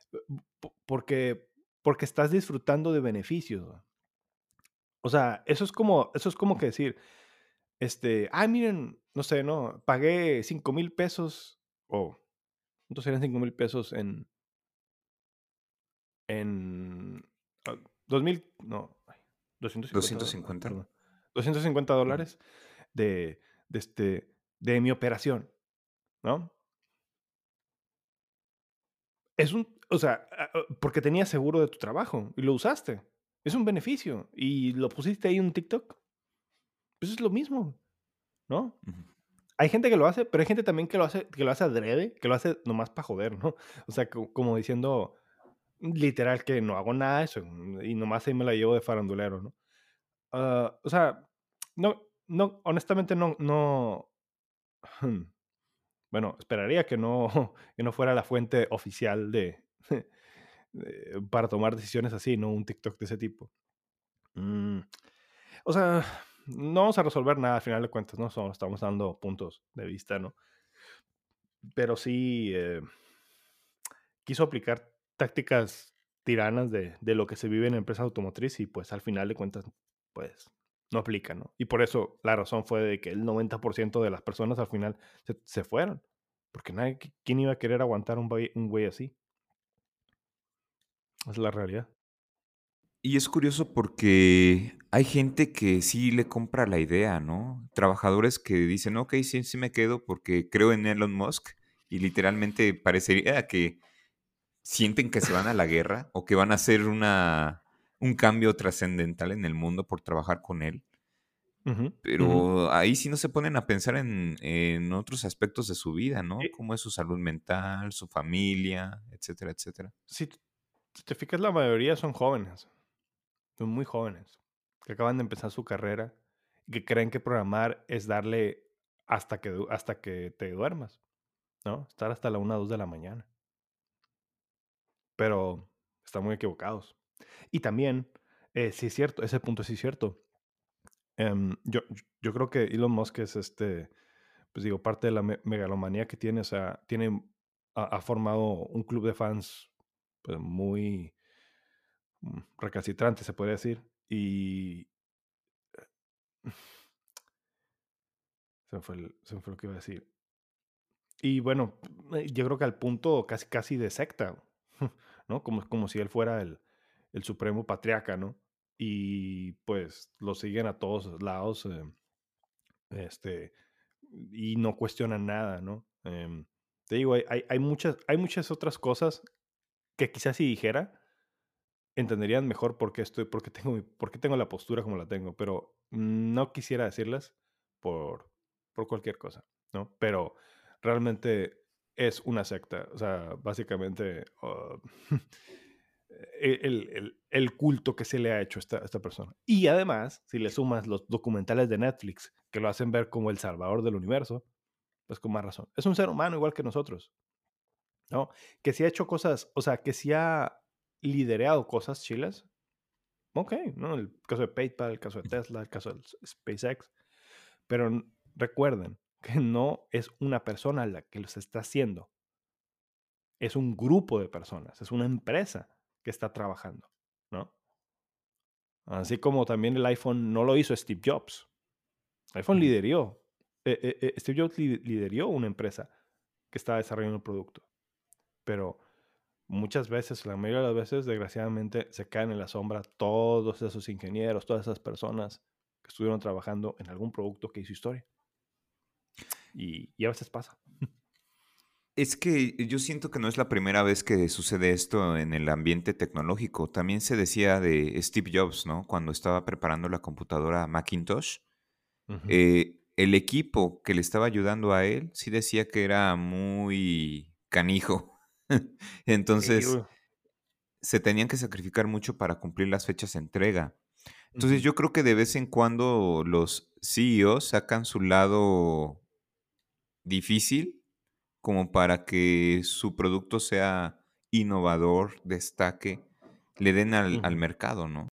Porque estás disfrutando de beneficios, güey. O sea, eso es como que decir, ay, miren, no sé, ¿no? Pagué 5,000 pesos, ¿cuántos serían 5,000 pesos en ah, 2000, no, ay, $250,
250.
perdón, $250
Ujú,
de, de, este, de mi operación, ¿no? O sea, porque tenías seguro de tu trabajo y lo usaste. Es un beneficio y lo pusiste ahí en un TikTok. Pues es lo mismo, ¿no?
ujú.
Hay gente que lo hace, pero hay gente también que lo hace adrede, que lo hace nomás para joder, ¿no? O sea, como diciendo literal que no hago nada de eso y nomás ahí me la llevo de farandulero, ¿no? O sea, no, honestamente no, bueno, esperaría que no, que no fuera la fuente oficial para tomar decisiones así, ¿no? Un TikTok de ese tipo. Mm, o sea, no vamos a resolver nada al final de cuentas, ¿no? Solo estamos dando puntos de vista, ¿no? Pero sí quiso aplicar tácticas tiranas de lo que se vive en la empresa automotriz y pues al final de cuentas, pues no aplica, ¿no? Y por eso la razón fue de que el 90% de las personas al final se fueron. Porque nadie, ¿quién iba a querer aguantar un güey así? Es la realidad.
Y es curioso porque hay gente que sí le compra la idea, ¿no? Trabajadores que dicen, ok, sí, sí me quedo porque creo en Elon Musk y literalmente parecería que sienten que se van a la guerra o que van a hacer un cambio trascendental en el mundo por trabajar con él.
Ujú, ujú.
Pero ahí sí no se ponen a pensar en otros aspectos de su vida, ¿no?
Y
Cómo es su salud mental, su familia, etcétera, etcétera.
si te fijas, la mayoría son jóvenes, son muy jóvenes, que acaban de empezar su carrera y que creen que programar es darle hasta que te duermas, ¿no? Estar hasta la 1 2 de la mañana. Pero están muy equivocados. Y también, sí es cierto, ese punto sí es cierto. Yo creo que Elon Musk es pues digo, parte de la megalomanía que tiene, o sea, ha formado un club de fans pues, muy recalcitrante, se podría decir. Y se me fue lo que iba a decir. Y bueno, yo creo que al punto casi, casi de secta, ¿no? Como si él fuera el supremo patriarca, ¿no? Y pues lo siguen a todos lados, este, y no cuestionan nada, ¿no? Te digo, hay muchas otras cosas que quizás si dijera, entenderían mejor por qué tengo la postura como la tengo, pero no quisiera decirlas por, por cualquier cosa, ¿no? Pero realmente es una secta, o sea, básicamente el culto que se le ha hecho a esta persona. Y además, si le sumas los documentales de Netflix que lo hacen ver como el salvador del universo, pues con más razón. Es un ser humano igual que nosotros, ¿no? Que si ha hecho cosas, o sea, que si ha liderado cosas chilas, ok, ¿no? El caso de PayPal, el caso de Tesla, el caso de SpaceX, pero recuerden que no es una persona la que los está haciendo, es un grupo de personas, es una empresa que está trabajando, ¿no? Así como también el iPhone no lo hizo Steve Jobs. El iPhone
Ujú.
lideró, Steve Jobs lideró una empresa que estaba desarrollando un producto, pero muchas veces, la mayoría de las veces, desgraciadamente, se caen en la sombra todos esos ingenieros, todas esas personas que estuvieron trabajando en algún producto que hizo historia. Y a veces pasa.
Es que yo siento que no es la primera vez que sucede esto en el ambiente tecnológico. También se decía de Steve Jobs, ¿no? Cuando estaba preparando la computadora Macintosh,
Ujú.
el equipo que le estaba ayudando a él sí decía que era muy canijo.
Sí,
Entonces, se tenían que sacrificar mucho para cumplir las fechas de entrega. Entonces,
ujú,
yo creo que de vez en cuando los CEOs sacan su lado difícil como para que su producto sea innovador, destaque, le den al
ujú.
mercado, ¿no?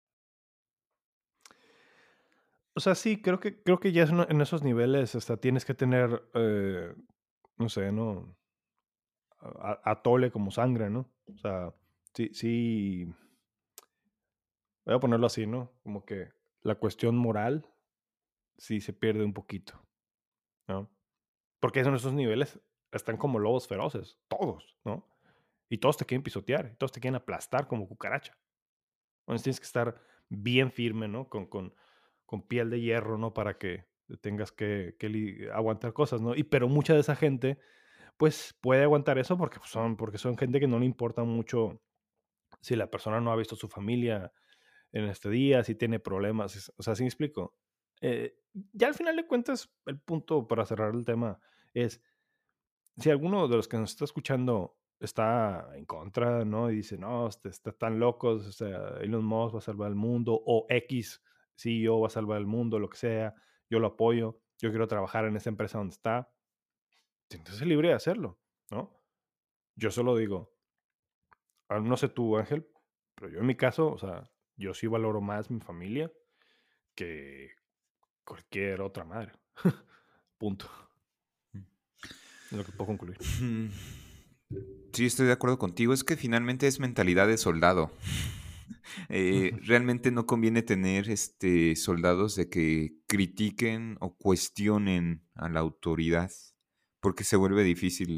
O sea, sí, creo que ya en esos niveles hasta tienes que tener, no sé, ¿no? Atole como sangre, ¿no? O sea, sí, voy a ponerlo así, ¿no? Como que la cuestión moral sí se pierde un poquito, ¿no? Porque en esos niveles están como lobos feroces, todos, ¿no? Y todos te quieren pisotear, y todos te quieren aplastar como cucaracha, Entonces tienes que estar bien firme, ¿no? Con piel de hierro, ¿no? Para que tengas que aguantar cosas, ¿no? Pero mucha de esa gente, pues, puede aguantar eso porque son gente que no le importa mucho si la persona no ha visto a su familia en este día, si tiene problemas, o sea, ¿sí me explico? Ya al final de cuentas, el punto para cerrar el tema es, si alguno de los que nos está escuchando está en contra, ¿no? Y dice, no, está tan locos, o sea, Elon Musk va a salvar el mundo, o X CEO va a salvar el mundo, lo que sea, yo lo apoyo, yo quiero trabajar en esa empresa donde está, entonces es libre de hacerlo, ¿no? Yo solo digo, no sé tú, Ángel, pero yo en mi caso, o sea, yo sí valoro más mi familia que cualquier otra madre. Punto. Es lo que puedo concluir.
Mm, Sí, estoy de acuerdo contigo. Es que finalmente es mentalidad de soldado.
Ujú,
Realmente no conviene tener soldados de que critiquen o cuestionen a la autoridad, porque se vuelve difícil,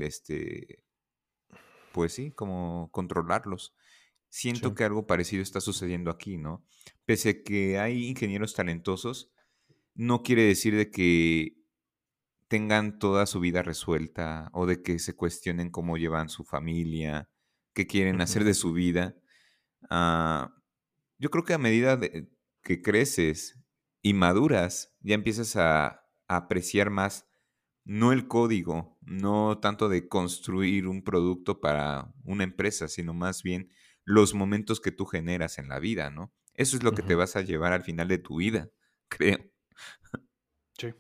pues sí, como controlarlos. Siento
sí.
que algo parecido está sucediendo aquí, ¿no? Pese a que hay ingenieros talentosos, no quiere decir de que tengan toda su vida resuelta o de que se cuestionen cómo llevan su familia, qué quieren hacer
Ujú,
de su vida. Ah, yo creo que a medida que creces y maduras, ya empiezas a apreciar más, no el código, no tanto de construir un producto para una empresa, sino más bien los momentos que tú generas en la vida, ¿no? Eso es lo que te
ujú.
vas a llevar al final de tu vida, creo.
Sí.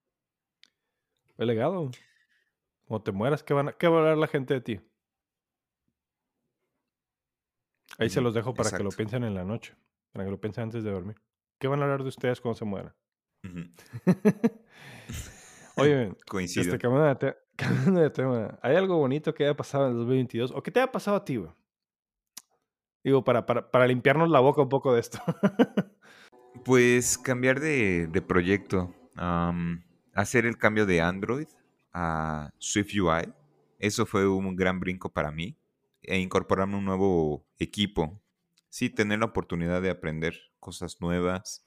El legado. Cuando te mueras, ¿qué va a hablar la gente de ti? Ahí se
Ujú,
los dejo para que lo
exacto.
piensen en la noche, para que lo piensen antes de dormir. ¿Qué van a hablar de ustedes cuando se mueran?
Ujú.
Oye,
Coincido.
cambiando de tema, ¿hay algo bonito que haya pasado en el 2022 o que te haya pasado a ti, güey? Digo, para limpiarnos la boca un poco de esto.
Pues cambiar de proyecto, hacer el cambio de Android a Swift UI, eso fue un gran brinco para mí, e incorporarme a un nuevo equipo. Sí, tener la oportunidad de aprender cosas nuevas.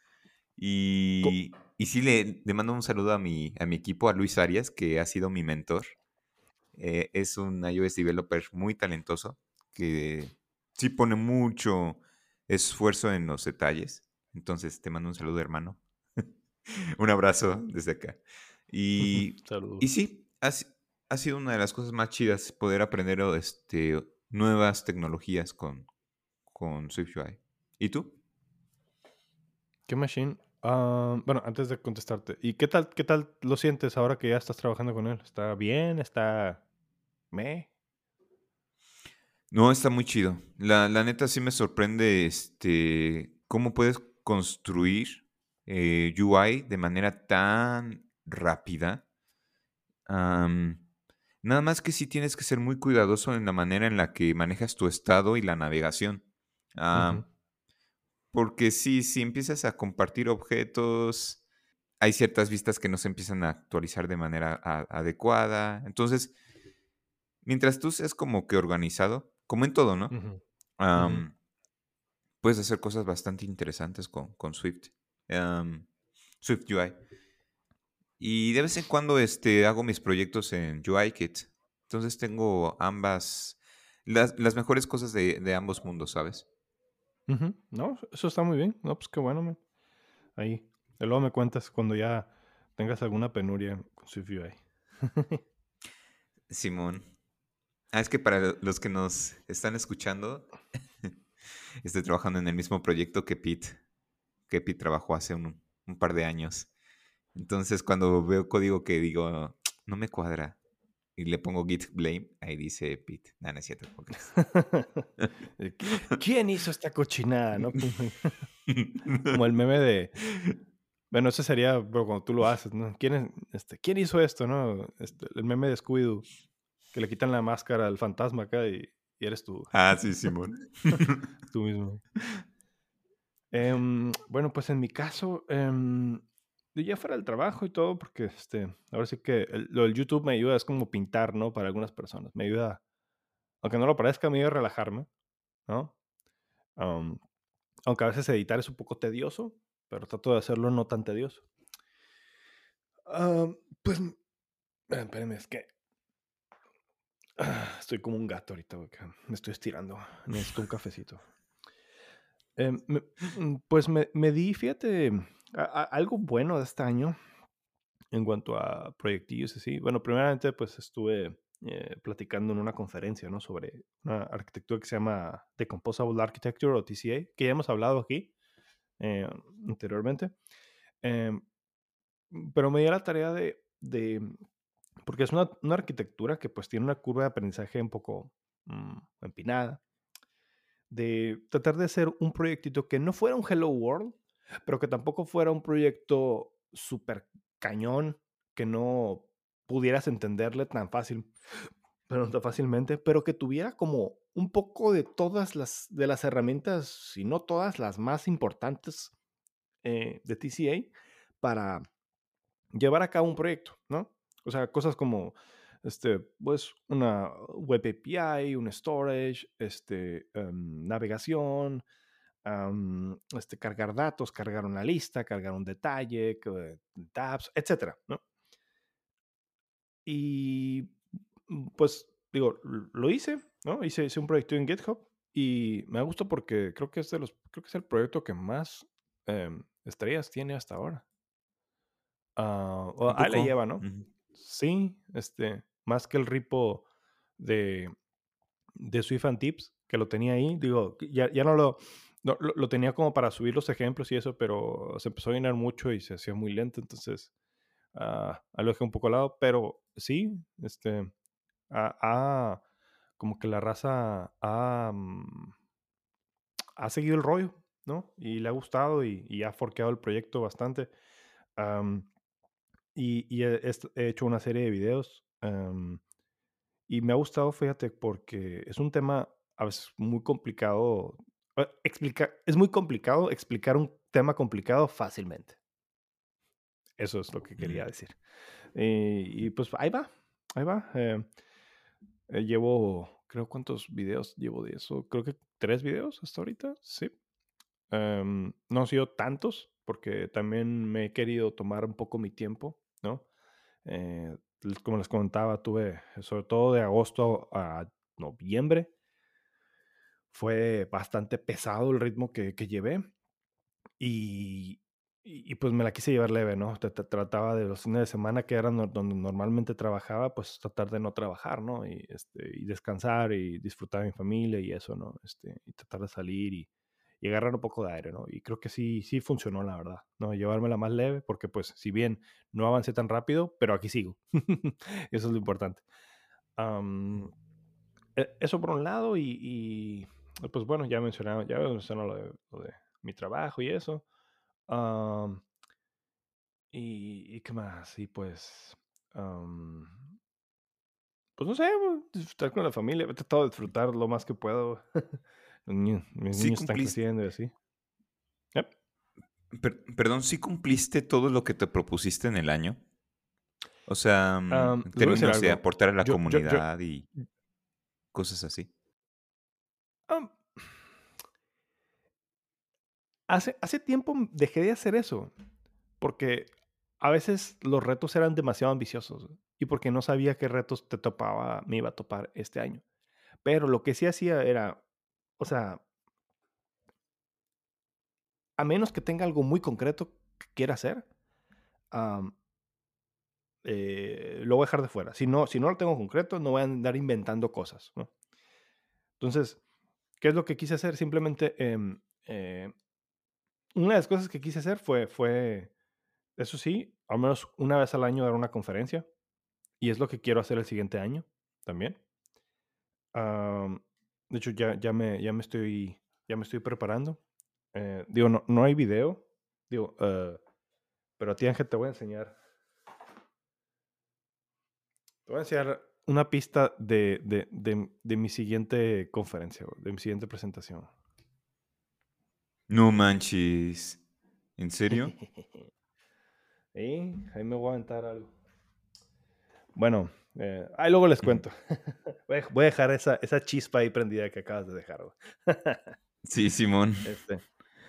Co-
Y sí, le mando un saludo a mi equipo, a Luis Arias, que ha sido mi mentor. Es un iOS developer muy talentoso, que sí pone mucho esfuerzo en los detalles. Entonces te mando un saludo, hermano. Un abrazo desde acá. Y
Saludos.
sí, ha sido una de las cosas más chidas poder aprender nuevas tecnologías con SwiftUI. ¿Y tú?
¿Qué machine? Bueno, antes de contestarte, ¿y qué tal lo sientes ahora que ya estás trabajando con él? ¿Está bien? ¿Está me?
No, está muy chido. La neta sí me sorprende cómo puedes construir UI de manera tan rápida. Am, Nada más que sí tienes que ser muy cuidadoso en la manera en la que manejas tu estado y la navegación.
Ujú,
Am, Porque sí, si empiezas a compartir objetos, hay ciertas vistas que no se empiezan a actualizar de manera adecuada. Entonces, mientras tú seas como que organizado, como en todo, ¿no?
ujú, ujú.
Am, Puedes hacer cosas bastante interesantes con Swift. Swift UI. Y de vez en cuando hago mis proyectos en UIKit. Entonces tengo ambas, las mejores cosas de ambos mundos, ¿sabes?
Ujú. No, eso está muy bien. No, pues qué bueno, man. Ahí. Y luego me cuentas cuando ya tengas alguna penuria con SwiftUI.
Simón. Es que para los que nos están escuchando, estoy trabajando en el mismo proyecto que Pete trabajó hace un par de años. Entonces, cuando veo código que digo, no me cuadra, y le pongo git blame, ahí dice Pete. No, no es cierto, ¿cómo crees?
¿Quién hizo esta cochinada? ¿No? Como el meme de. Bueno, ese sería pero cuando tú lo haces, ¿no? ¿Quién hizo esto, no? El meme de Scooby-Doo, que le quitan la máscara al fantasma acá y eres tú.
Ah, sí, Simón.
Tú mismo. Bueno, pues en mi caso, yo ya fuera del trabajo y todo, porque ahora sí que lo del YouTube me ayuda, es como pintar, ¿no? Para algunas personas. Me ayuda, aunque no lo parezca, me ayuda a relajarme, ¿no? Aunque a veces editar es un poco tedioso, pero trato de hacerlo no tan tedioso. Pues, espérenme, es que estoy como un gato ahorita, porque me estoy estirando. Necesito un cafecito. Pues me di, fíjate, algo bueno de este año en cuanto a proyectillos así. Bueno, primeramente, pues estuve platicando en una conferencia, ¿no? Sobre una arquitectura que se llama Decomposable Architecture o TCA, que ya hemos hablado aquí eh, anteriormente. Em, pero me di la tarea porque es una arquitectura que pues tiene una curva de aprendizaje un poco empinada, de tratar de hacer un proyectito que no fuera un Hello World, pero que tampoco fuera un proyecto súper cañón, que no pudieras entenderle tan fácil, pero tan fácilmente, pero que tuviera como un poco de todas las herramientas, si no todas las más importantes de TCA para llevar a cabo un proyecto, ¿no? O sea, cosas como, pues, una web API, un storage, navegación, cargar datos, cargar una lista, cargar un detalle, tabs, etcétera, ¿no? Y, pues, digo, lo hice, ¿no? Hice un proyecto en GitHub y me gusta porque creo que es el proyecto que más estrellas tiene hasta ahora.
¿A
Ahí la
poco?
lleva, ¿no?
Ujú.
Sí, más que el repo de, de Swift and Tips, que lo tenía ahí, digo, ya no lo tenía como para subir los ejemplos y eso, pero se empezó a llenar mucho y se hacía muy lento, entonces ahí lo dejé un poco al lado, pero sí, ha- ha- como que la raza ha seguido el rollo, ¿no? Y le ha gustado y ha forqueado el proyecto bastante. Am, y he hecho una serie de videos. Y me ha gustado, fíjate, porque es un tema a veces muy complicado. Es muy complicado explicar un tema complicado fácilmente. Eso es lo que
Mm,
quería decir. Y pues ahí va, ahí va. Llevo, creo, ¿cuántos videos llevo de eso? Creo que 3 videos hasta ahorita, sí. No han sido tantos, porque también me he querido tomar un poco mi tiempo, ¿no? Como les comentaba, tuve, sobre todo de agosto a noviembre, fue bastante pesado el ritmo que llevé y, pues me la quise llevar leve, ¿no? Trataba de los fines de semana que eran donde normalmente trabajaba, pues tratar de no trabajar, ¿no? Y descansar y disfrutar de mi familia y eso, ¿no? Y tratar de salir y agarrar un poco de aire, ¿no? Y creo que sí funcionó, la verdad, ¿no? Llevármela más leve, porque pues si bien no avancé tan rápido, pero aquí sigo. Eso es lo importante. Am, Eso por un lado pues bueno, ya mencionado lo de mi trabajo y eso. Am, ¿Y qué más? Y am, pues no sé, disfrutar con la familia. He tratado de disfrutar lo más que puedo. Mis
¿Sí
niños están
cumpliste,
creciendo y así. Yep.
perdón, sí cumpliste todo lo que te propusiste en el año? O sea, en
Les voy a decir
términos de
algo.
aportar a la
Yo,
comunidad y cosas así.
am, hace tiempo dejé de hacer eso, porque a veces los retos eran demasiado ambiciosos y porque no sabía qué retos me iba a topar este año. Pero lo que sí hacía era, o sea, a menos que tenga algo muy concreto que quiera hacer, am, lo voy a dejar de fuera. Si no lo tengo concreto, no voy a andar inventando cosas, ¿no? Entonces, ¿qué es lo que quise hacer? Simplemente, una de las cosas que quise hacer fue, eso sí, al menos una vez al año dar una conferencia, y es lo que quiero hacer el siguiente año también. Am, de hecho, ya me estoy preparando. Digo, no hay video, digo, pero a ti, Ángel, te voy a enseñar una pista de mi siguiente conferencia, de mi siguiente presentación.
No manches. ¿En serio?
Y ahí me voy a aventar algo. Bueno, ahí luego les
Ujú.
cuento. Voy a dejar esa chispa ahí prendida que acabas de dejar, güey.
Sí, Simón.
Este.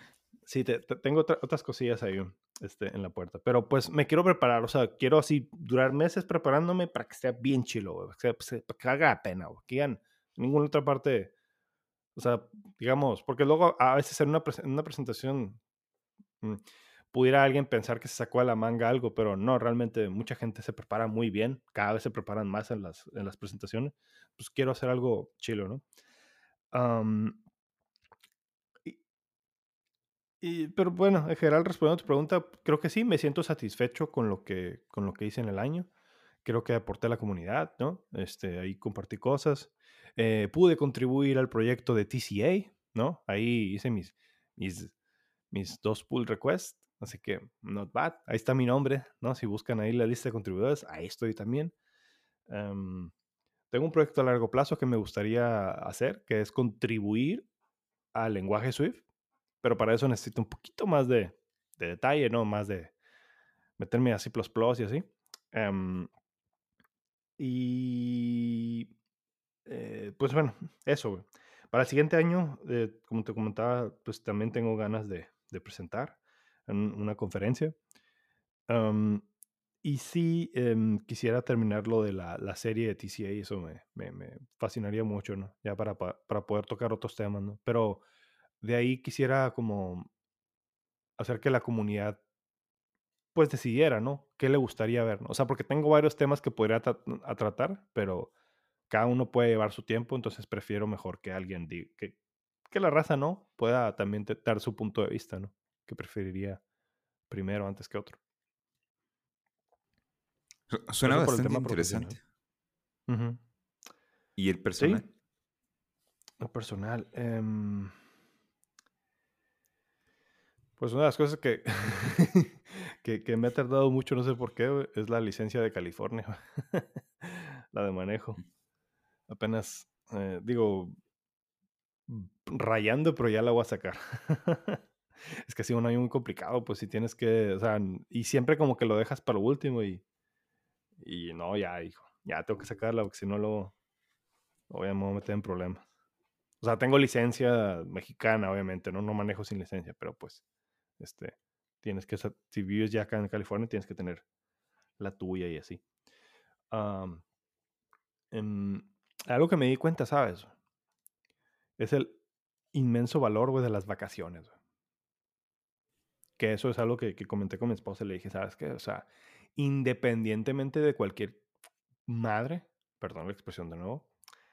Sí, tengo otras cosillas ahí en la puerta. Pero pues me quiero preparar, o sea, quiero así durar meses preparándome para que sea bien chilo, güey. Para que haga la pena, güey. Que digan, en ninguna otra parte, o sea, digamos, porque luego a veces en una presentación mm, pudiera alguien pensar que se sacó de la manga algo, pero no, realmente mucha gente se prepara muy bien, cada vez se preparan más en las presentaciones. Pues quiero hacer algo chilo, ¿no? Am, y, pero bueno, en general, respondiendo a tu pregunta, creo que sí, me siento satisfecho con lo que hice en el año. Creo que aporté a la comunidad, ¿no? Ahí compartí cosas. Pude contribuir al proyecto de TCA, ¿no? Ahí hice mis, mis 2 pull requests, así que not bad. Ahí está mi nombre, ¿no? Si buscan ahí la lista de contribuidores, ahí estoy también. Em, Tengo un proyecto a largo plazo que me gustaría hacer, que es contribuir al lenguaje Swift, pero para eso necesito un poquito más de detalle, ¿no? Más de meterme a C++ y así. Em, y pues bueno, eso, güey. Para el siguiente año, como te comentaba, pues también tengo ganas de presentar en una conferencia. Am, y sí, quisiera terminar lo de la serie de TCA, eso me fascinaría mucho, ¿no? Ya para poder tocar otros temas, ¿no? Pero de ahí quisiera como hacer que la comunidad pues decidiera, ¿no? ¿Qué le gustaría ver, ¿no? O sea, porque tengo varios temas que podría a tratar, pero cada uno puede llevar su tiempo, entonces prefiero mejor que alguien diga, que la raza, ¿no? Pueda también dar su punto de vista, ¿no? Que preferiría primero antes que otro.
Suena
Eso por el
bastante
tema profesional.
interesante.
Ujú.
¿Y el
Sí,
personal?
lo personal. Pues una de las cosas que, que me ha tardado mucho, no sé por qué, güey, es la licencia de California. La de manejo. Apenas, digo, rayando, pero ya la voy a sacar. Es que ha sido un año muy complicado, pues si tienes que, o sea, y siempre como que lo dejas para lo último y no, ya, hijo, ya tengo que sacarla porque si no lo voy a me voy a meter en problemas. O sea, tengo licencia mexicana, obviamente, ¿no? No manejo sin licencia, pero pues, este, tienes que, si vives ya acá en California, tienes que tener la tuya y así. Am, em, Algo que me di cuenta, ¿sabes? Es el inmenso valor, güey, de las vacaciones, güey. Que eso es algo que comenté con mi esposa y le dije, ¿sabes qué? O sea, independientemente de cualquier madre, perdón la expresión de nuevo,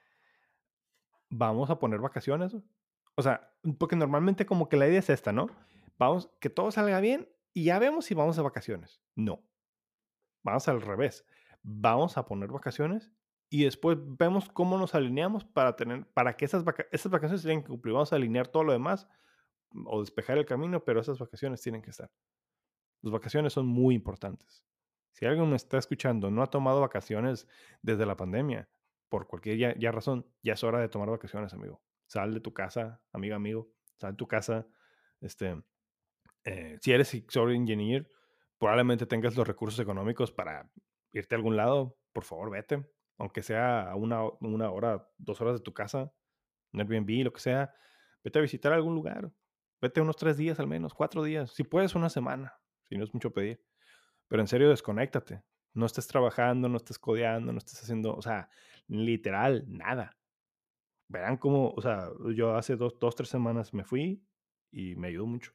vamos a poner vacaciones, güey. O sea, porque normalmente como que la idea es esta, ¿no? Vamos, que todo salga bien y ya vemos si vamos a vacaciones. No, vamos al revés. Vamos a poner vacaciones y después vemos cómo nos alineamos para que esas vacaciones tienen que cumplir. Vamos a alinear todo lo demás o despejar el camino, pero esas vacaciones tienen que estar. Las vacaciones son muy importantes. Si alguien me está escuchando, no ha tomado vacaciones desde la pandemia, por cualquier ya razón, ya es hora de tomar vacaciones, amigo. Sal de tu casa, amiga, amigo, sal de tu casa. Este, si eres software engineer, probablemente tengas los recursos económicos para irte a algún lado. Por favor, vete. Aunque sea a una hora, 2 horas de tu casa, un Airbnb, lo que sea. Vete a visitar algún lugar. Vete unos 3 días al menos, 4 días. Si puedes, una semana. Si no es mucho pedir. Pero en serio, desconéctate. No estés trabajando, no estés codeando, no estés haciendo, o sea, literal, nada. Verán cómo, o sea, yo hace 3 semanas me fui y me ayudó mucho.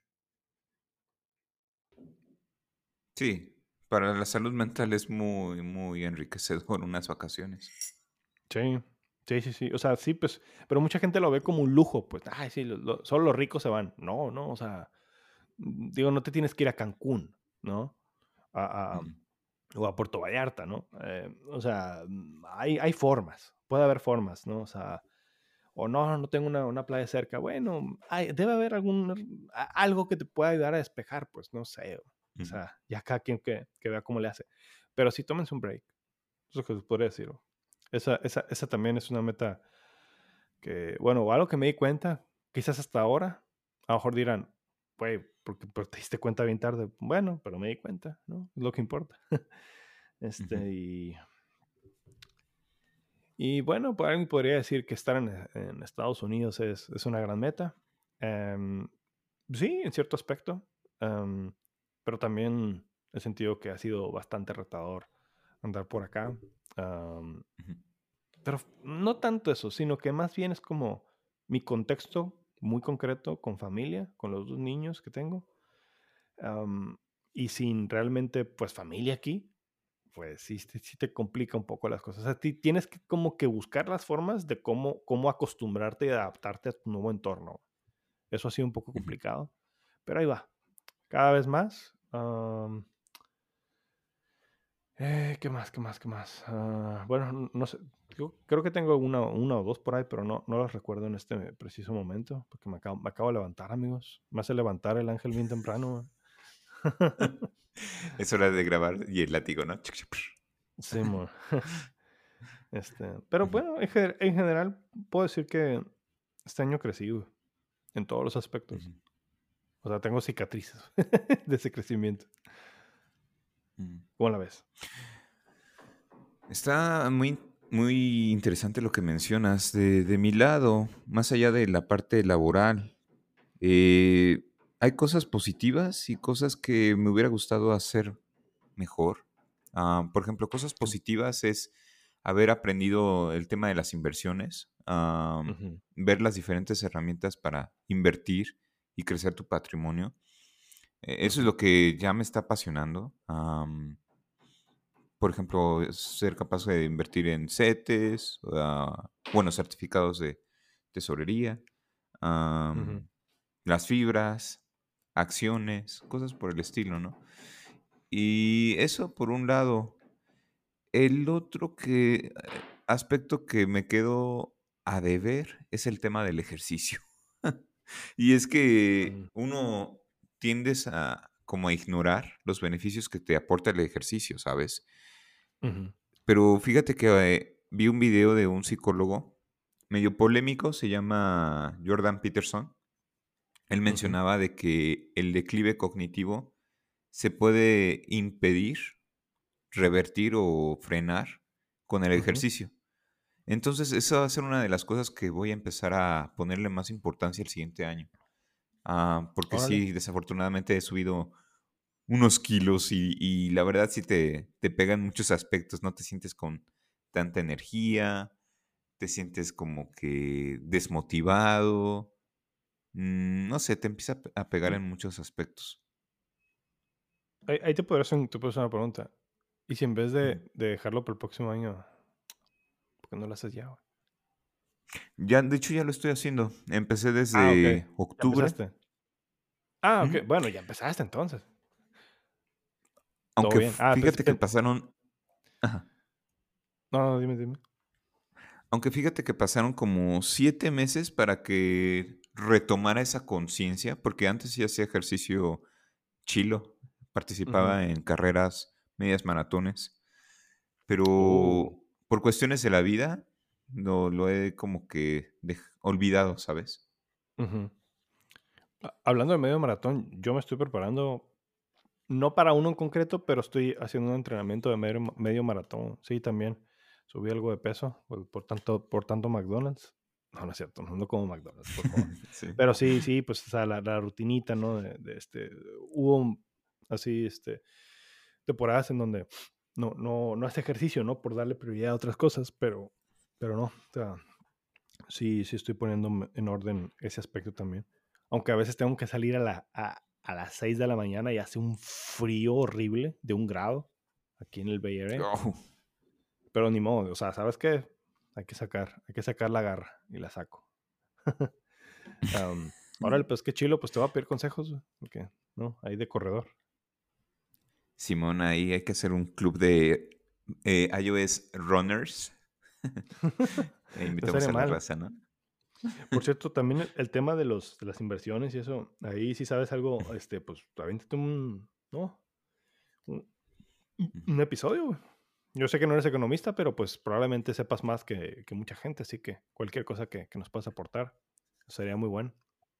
Sí, para la salud mental es muy, muy enriquecedor unas vacaciones.
Sí, sí, sí, sí. O sea, sí, pues, pero mucha gente lo ve como un lujo, pues, ay, sí, solo los ricos se van. No, no, o sea, digo, no te tienes que ir a Cancún, ¿no? A, a-
Ujú.
o a Puerto Vallarta, ¿no? O sea, hay formas, puede haber formas, ¿no? O sea, o no, no tengo una playa cerca. Bueno, debe haber algo que te pueda ayudar a despejar, pues, no sé. O
Ujú.
sea, ya cada quien que vea cómo le hace. Pero sí, tómense un break. Eso es lo que les podría decir. ¿No? Esa también es una meta que, bueno, algo que me di cuenta, quizás hasta ahora, a lo mejor dirán, güey, porque pues, te diste cuenta bien tarde. Bueno, pero me di cuenta, ¿no? Es lo que importa.
Ujú.
Este, y, y bueno, pues alguien podría decir que estar en Estados Unidos es una gran meta. Em, Sí, en cierto aspecto, am, pero también he sentido que ha sido bastante retador andar por acá, am,
Ujú,
pero no tanto eso, sino que más bien es como mi contexto muy concreto con familia, con los 2 niños que tengo, am, y sin realmente, pues, familia aquí, pues sí te complica un poco las cosas. O sea, tienes que como que buscar las formas de cómo acostumbrarte y adaptarte a tu nuevo entorno. Eso ha sido un poco
ujú.
complicado, pero ahí va. Cada vez más. ¿Qué más? ¿Qué más? ¿Qué más? Bueno, no sé. Yo creo que tengo una o dos por ahí, pero no las recuerdo en este preciso momento, porque me acabo de levantar, amigos. Me hace levantar el ángel bien temprano.
Es hora de grabar y el látigo, ¿no?
Sí, pero
Ujú,
bueno, en general puedo decir que este año crecí, güey, en todos los
ujú,
aspectos. O sea, tengo cicatrices de ese crecimiento.
ujú.
¿Cómo la ves?
Está muy interesante lo que mencionas. De mi lado, más allá de la parte laboral, eh, hay cosas positivas y cosas que me hubiera gustado hacer mejor. Por ejemplo, cosas
Sí.
positivas es haber aprendido el tema de las inversiones,
Ujú,
ver las diferentes herramientas para invertir y crecer tu patrimonio. Eso es
ujú,
lo que ya me está apasionando. Por ejemplo, ser capaz de invertir en CETES, bueno, certificados de tesorería,
ujú,
am, las fibras, acciones, cosas por el estilo, ¿no? Y eso por un lado. El otro aspecto que me quedo a deber es el tema del ejercicio. Y es que
ujú,
uno tiendes a como a ignorar los beneficios que te aporta el ejercicio, ¿sabes?
ujú,
Pero fíjate que vi un video de un psicólogo medio polémico, se llama Jordan Peterson. Él
ujú,
mencionaba de que el declive cognitivo se puede impedir, revertir o frenar con el
ujú.
ejercicio. Entonces, esa va a ser una de las cosas que voy a empezar a ponerle más importancia el siguiente año. Porque
Órale.
sí, desafortunadamente he subido unos kilos y la verdad sí te pega en muchos aspectos. No te sientes con tanta energía, te sientes como que desmotivado. No sé, te empieza a pegar en muchos aspectos.
Ahí te puedo hacer una pregunta. ¿Y si en vez
Ujú.
de dejarlo para el próximo año, por qué no lo haces ya, güey?
Ya, de hecho, ya lo estoy haciendo. Empecé
Ok.
desde
¿Ya
octubre.
empezaste?
Ujú.
Ok. Bueno, ya empezaste entonces. Todo
Aunque
bien. Pensé
fíjate que
que...
pasaron. Ajá.
No, no, dime, dime.
Aunque fíjate que pasaron como 7 meses para que retomara esa conciencia, porque antes sí hacía ejercicio chilo,
Ujú.
participaba en carreras, medias maratones,
Oh,
pero por cuestiones de la vida lo he como que olvidado, ¿sabes?
ujú. Hablando de medio maratón, yo me estoy preparando, no para uno en concreto, pero estoy haciendo un entrenamiento de medio maratón. Sí, también. Subí algo de peso por tanto McDonald's. No, no es cierto, no como McDonald's, por favor.
Sí.
Pero sí, sí, pues, o sea, la rutinita, ¿no? Hubo así, temporadas en donde no hace ejercicio, ¿no? Por darle prioridad a otras cosas, pero no, o sea, sí estoy poniendo en orden ese aspecto también. Aunque a veces tengo que salir a las 6 de la mañana y hace un frío horrible de 1 grado aquí en el Bay Area,
Oh,
pero ni modo, o sea, ¿sabes qué? Hay que sacar la garra y la saco. Órale, pues qué chilo, pues te voy a pedir consejos, güey, porque, ¿no? Ahí de corredor.
Simón, ahí hay que hacer un club de iOS Runners. E
No
invitamos
estaría
a la
mal.
raza, ¿no?
Por cierto, también el tema de las inversiones y eso, ahí si sabes algo, pues aviéntate ¿no? Un, un episodio, güey. Yo sé que no eres economista, pero pues probablemente sepas más que mucha gente, así que cualquier cosa que nos puedas aportar sería muy bueno.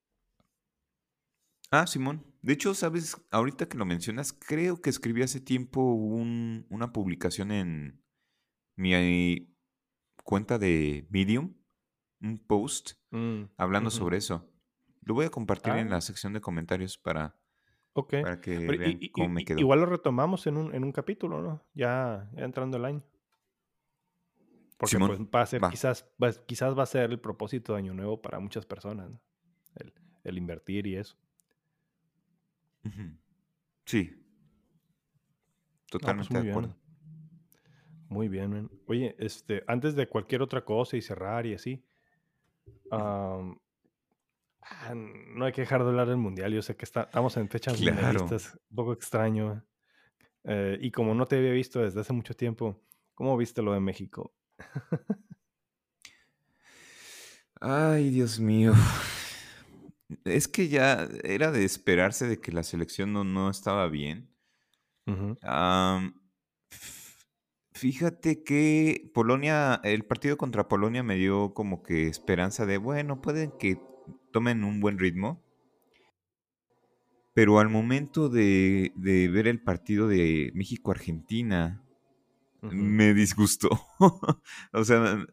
Simón. De hecho, sabes, ahorita que lo mencionas, creo que escribí hace tiempo una publicación en mi cuenta de Medium, un post
Mm,
hablando
ujú,
sobre eso. Lo voy a compartir en
Ah,
la sección de comentarios
ok.
para que
Pero
vean cómo me quedó.
igual lo retomamos en un capítulo, ¿no? Ya entrando el año. Porque
Simón,
pues va a ser,
va.
quizás va a ser el propósito de Año Nuevo para muchas personas, ¿no? El, el invertir y eso.
Ujú. Sí,
No, pues
totalmente de
muy bien,
acuerdo.
muy bien, man. Oye, antes de cualquier otra cosa y cerrar y así,
Ujú.
am, no hay que dejar de hablar del mundial. Yo sé que estamos en fechas
Claro.
mundialistas, un poco extraño. Y como no te había visto desde hace mucho tiempo, ¿cómo viste lo de México?
Ay, Dios mío. Es que ya era de esperarse de que la selección no estaba bien.
Ujú,
Am, f- Fíjate que Polonia, el partido contra Polonia me dio como que esperanza de, bueno, pueden que tomen un buen ritmo, pero al momento de ver el partido de México-Argentina,
ujú.
me disgustó. O sea,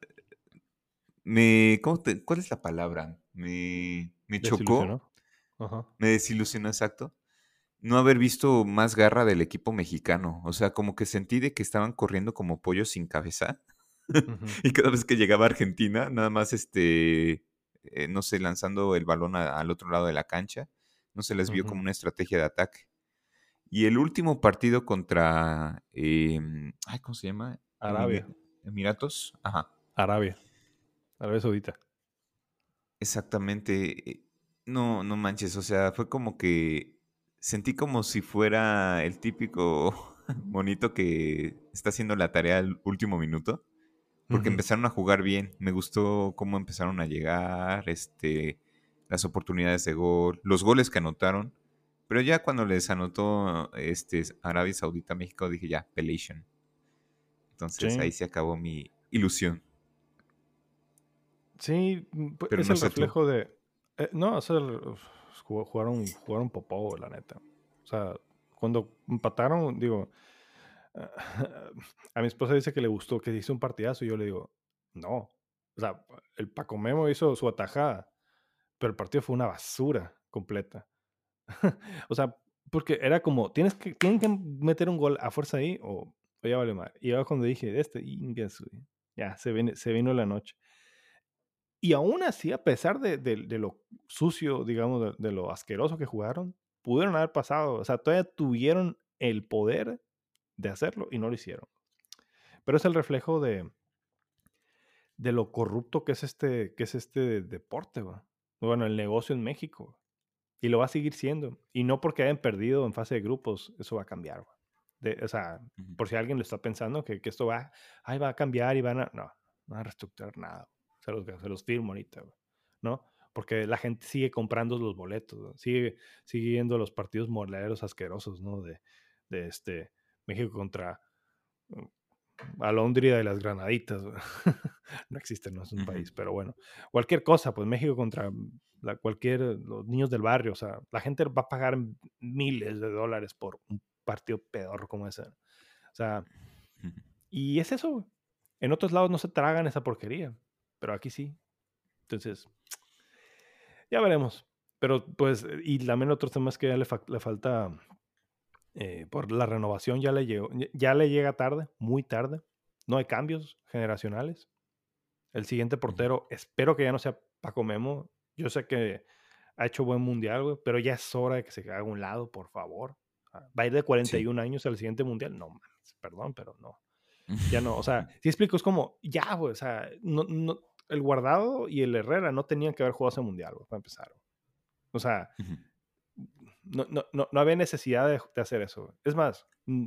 ¿cuál es la palabra? Me chocó,
Desilusionó. Ajá.
me desilusionó, exacto. No haber visto más garra del equipo mexicano. O sea, como que sentí de que estaban corriendo como pollos sin cabeza.
Ujú,
Y cada vez que llegaba a Argentina, nada más no sé, lanzando el balón al otro lado de la cancha, no se les vio como
ujú.
una estrategia de ataque. Y el último partido contra, ay, ¿cómo se llama?
Arabia,
Emiratos. Ajá,
Arabia, Arabia Saudita.
exactamente. No, no manches, o sea, fue como que sentí como si fuera el típico monito que está haciendo la tarea al último minuto, porque
Ujú.
empezaron a jugar bien. Me gustó cómo empezaron a llegar, las oportunidades de gol, los goles que anotaron. Pero ya cuando les anotó Arabia Saudita a México, dije ya, Pelation. Entonces ahí
Sí,
se acabó mi ilusión.
sí,
Pero
es
no
el
sé tú.
reflejo de... no, jugaron popó, la neta. O sea, cuando empataron, digo, a mi esposa dice que le gustó, que hizo un partidazo, y yo le digo, no. O sea, el Paco Memo hizo su atajada, pero el partido fue una basura completa. O sea, porque era como, tienen que meter un gol a fuerza ahí o ya vale mal. Y yo cuando dije, inguesu, ya, se vino la noche. Y aún así, a pesar de lo sucio, digamos, de lo asqueroso que jugaron, pudieron haber pasado. O sea, todavía tuvieron el poder de hacerlo y no lo hicieron. Pero es el reflejo de lo corrupto que es este deporte, güey. Bueno, el negocio en México. Y lo va a seguir siendo. Y no porque hayan perdido en fase de grupos, eso va a cambiar, güey. O sea,
Ujú,
por si alguien lo está pensando, que esto va a cambiar y no van a reestructurar nada. Se los firmo ahorita, güey, ¿no? Porque la gente sigue comprando los boletos, ¿no? Sigue viendo los partidos moleros asquerosos, ¿no? De México contra Alondria de las Granaditas. No existe, no es un
ujú,
país, pero bueno, cualquier cosa, pues México contra los niños del barrio, o sea, la gente va a pagar miles de dólares por un partido pedorro como ese. O sea,
ujú.
y es eso, güey. En otros lados no se tragan esa porquería, pero aquí sí. Entonces, ya veremos. Pero pues, y también otros temas que ya le falta, por la renovación ya le llegó, ya le llega tarde, muy tarde. No hay cambios generacionales. El siguiente
Ujú.
portero, espero que ya no sea Paco Memo. Yo sé que ha hecho buen mundial, güey, pero ya es hora de que se haga a un lado, por favor. Va a ir de
Sí.
41 años al siguiente mundial. No mames, perdón, pero no. Ya no, o sea, si explico, es como, ya, güey, o sea, el Guardado y el Herrera no tenían que haber jugado ese mundial, güey, para empezar, güey. O sea,
Ujú,
no había necesidad de hacer eso, güey. Es más,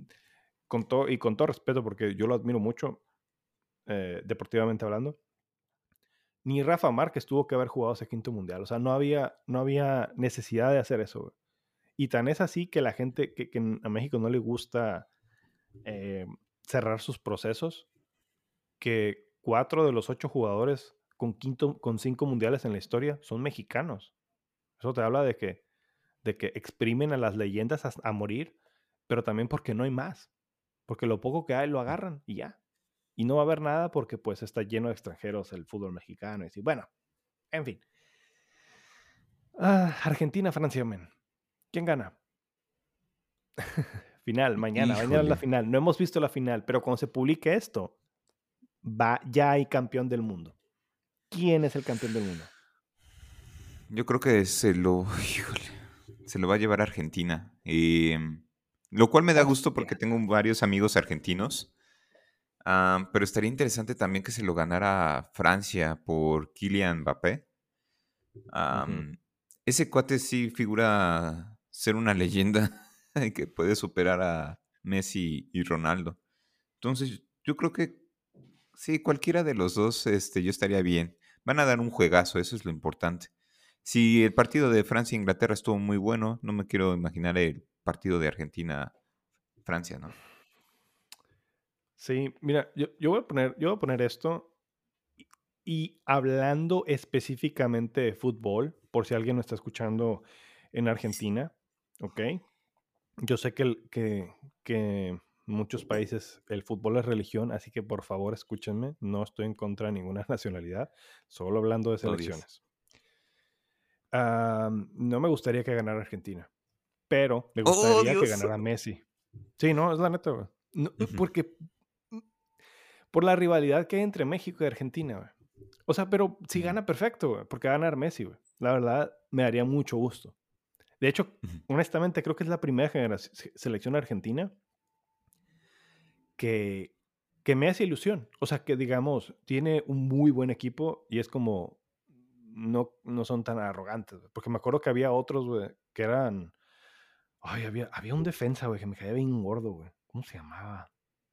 con todo respeto, porque yo lo admiro mucho, deportivamente hablando, ni Rafa Márquez tuvo que haber jugado ese quinto mundial. O sea, no había necesidad de hacer eso, güey. Y tan es así que la gente que a México no le gusta, eh, cerrar sus procesos, que 4 de los 8 jugadores con 5 mundiales en la historia son mexicanos. Eso te habla de que exprimen a las leyendas a morir, pero también porque no hay más. Porque lo poco que hay lo agarran y ya. Y no va a haber nada porque pues está lleno de extranjeros el fútbol mexicano. Y así, bueno, en fin. Argentina, Francia, men. ¿Quién gana? Final, mañana es la
Híjole,
final. No hemos visto la final, pero cuando se publique esto, ya hay campeón del mundo. ¿Quién es el campeón del mundo?
yo creo que híjole, se lo va a llevar Argentina. Lo cual me da gusto porque
Hostia.
tengo varios amigos argentinos. Pero estaría interesante también que se lo ganara Francia por Kylian Mbappé.
Ujú.
Am, Ese cuate sí figura ser una leyenda que puede superar a Messi y Ronaldo. Entonces, yo creo que sí, cualquiera de los dos, yo estaría bien. Van a dar un juegazo, eso es lo importante. Si el partido de Francia e Inglaterra estuvo muy bueno, no me quiero imaginar el partido de Argentina-Francia, ¿no?
Sí, mira, yo voy a poner esto y hablando específicamente de fútbol, por si alguien me está escuchando en Argentina, ¿ok? Yo sé que muchos países el fútbol es religión, así que por favor escúchenme, no estoy en contra de ninguna nacionalidad, solo hablando de
Oh, Dios.
selecciones. No me gustaría que ganara Argentina, pero me
¡Oh,
gustaría que
Dios!
ganara Messi. Sí, no, es la neta, güey. No,
Ujú,
porque mm, por la rivalidad que hay entre México y Argentina, güey. O sea, pero si
ujú,
gana, perfecto, güey, porque va a ganar Messi, güey. La verdad, me daría mucho gusto. De hecho,
ujú.
honestamente, creo que es la primera selección argentina que, que me hace ilusión. O sea, que digamos, tiene un muy buen equipo y es como, no son tan arrogantes, güey. Porque me acuerdo que había otros, güey, que eran, ay, había un defensa, güey, que me caía bien gordo, güey. ¿Cómo se llamaba?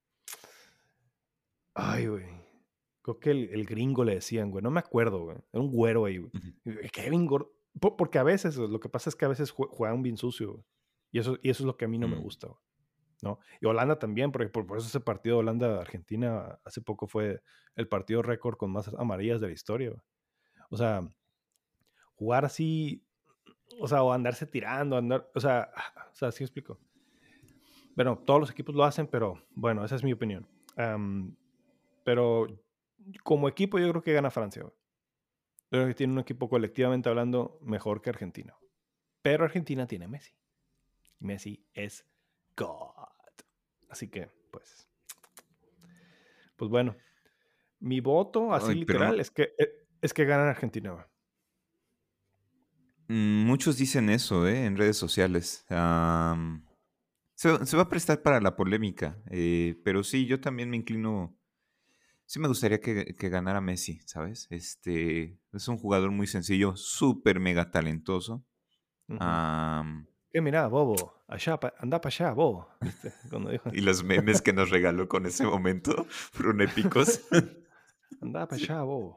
Ay, güey. Creo que el gringo le decían, güey. No me acuerdo, güey. Era un güero ahí, güey.
Ujú,
Y me caía bien gordo. Porque a veces, lo que pasa es que a veces juegan bien sucio, güey. Y eso es lo que a mí no me
mm.
gusta, güey. ¿No? Y Holanda también, porque por eso ese partido Holanda-Argentina hace poco fue el partido récord con más amarillas de la historia, güey. O sea, jugar así, o sea, o andarse tirando, o sea, sí explico. Bueno, todos los equipos lo hacen, pero bueno, esa es mi opinión. Am, pero como equipo yo creo que gana Francia, güey. Yo creo que tiene un equipo colectivamente hablando mejor que Argentina. Pero Argentina tiene a Messi. Y Messi es God. Así que, pues bueno, mi voto, así
Ay, pero no.
literal, es que gana Argentina, güey.
Muchos dicen eso, en redes sociales. Se va a prestar para la polémica, pero sí, yo también me inclino. Sí, me gustaría que ganara Messi, ¿sabes? Es un jugador muy sencillo, súper mega talentoso.
Ujú.
am,
Mira, bobo, allá, anda para allá, bobo, ¿viste? Cuando dijo,
y los memes que nos regaló con ese momento fueron épicos.
anda para
Sí.
allá, bobo.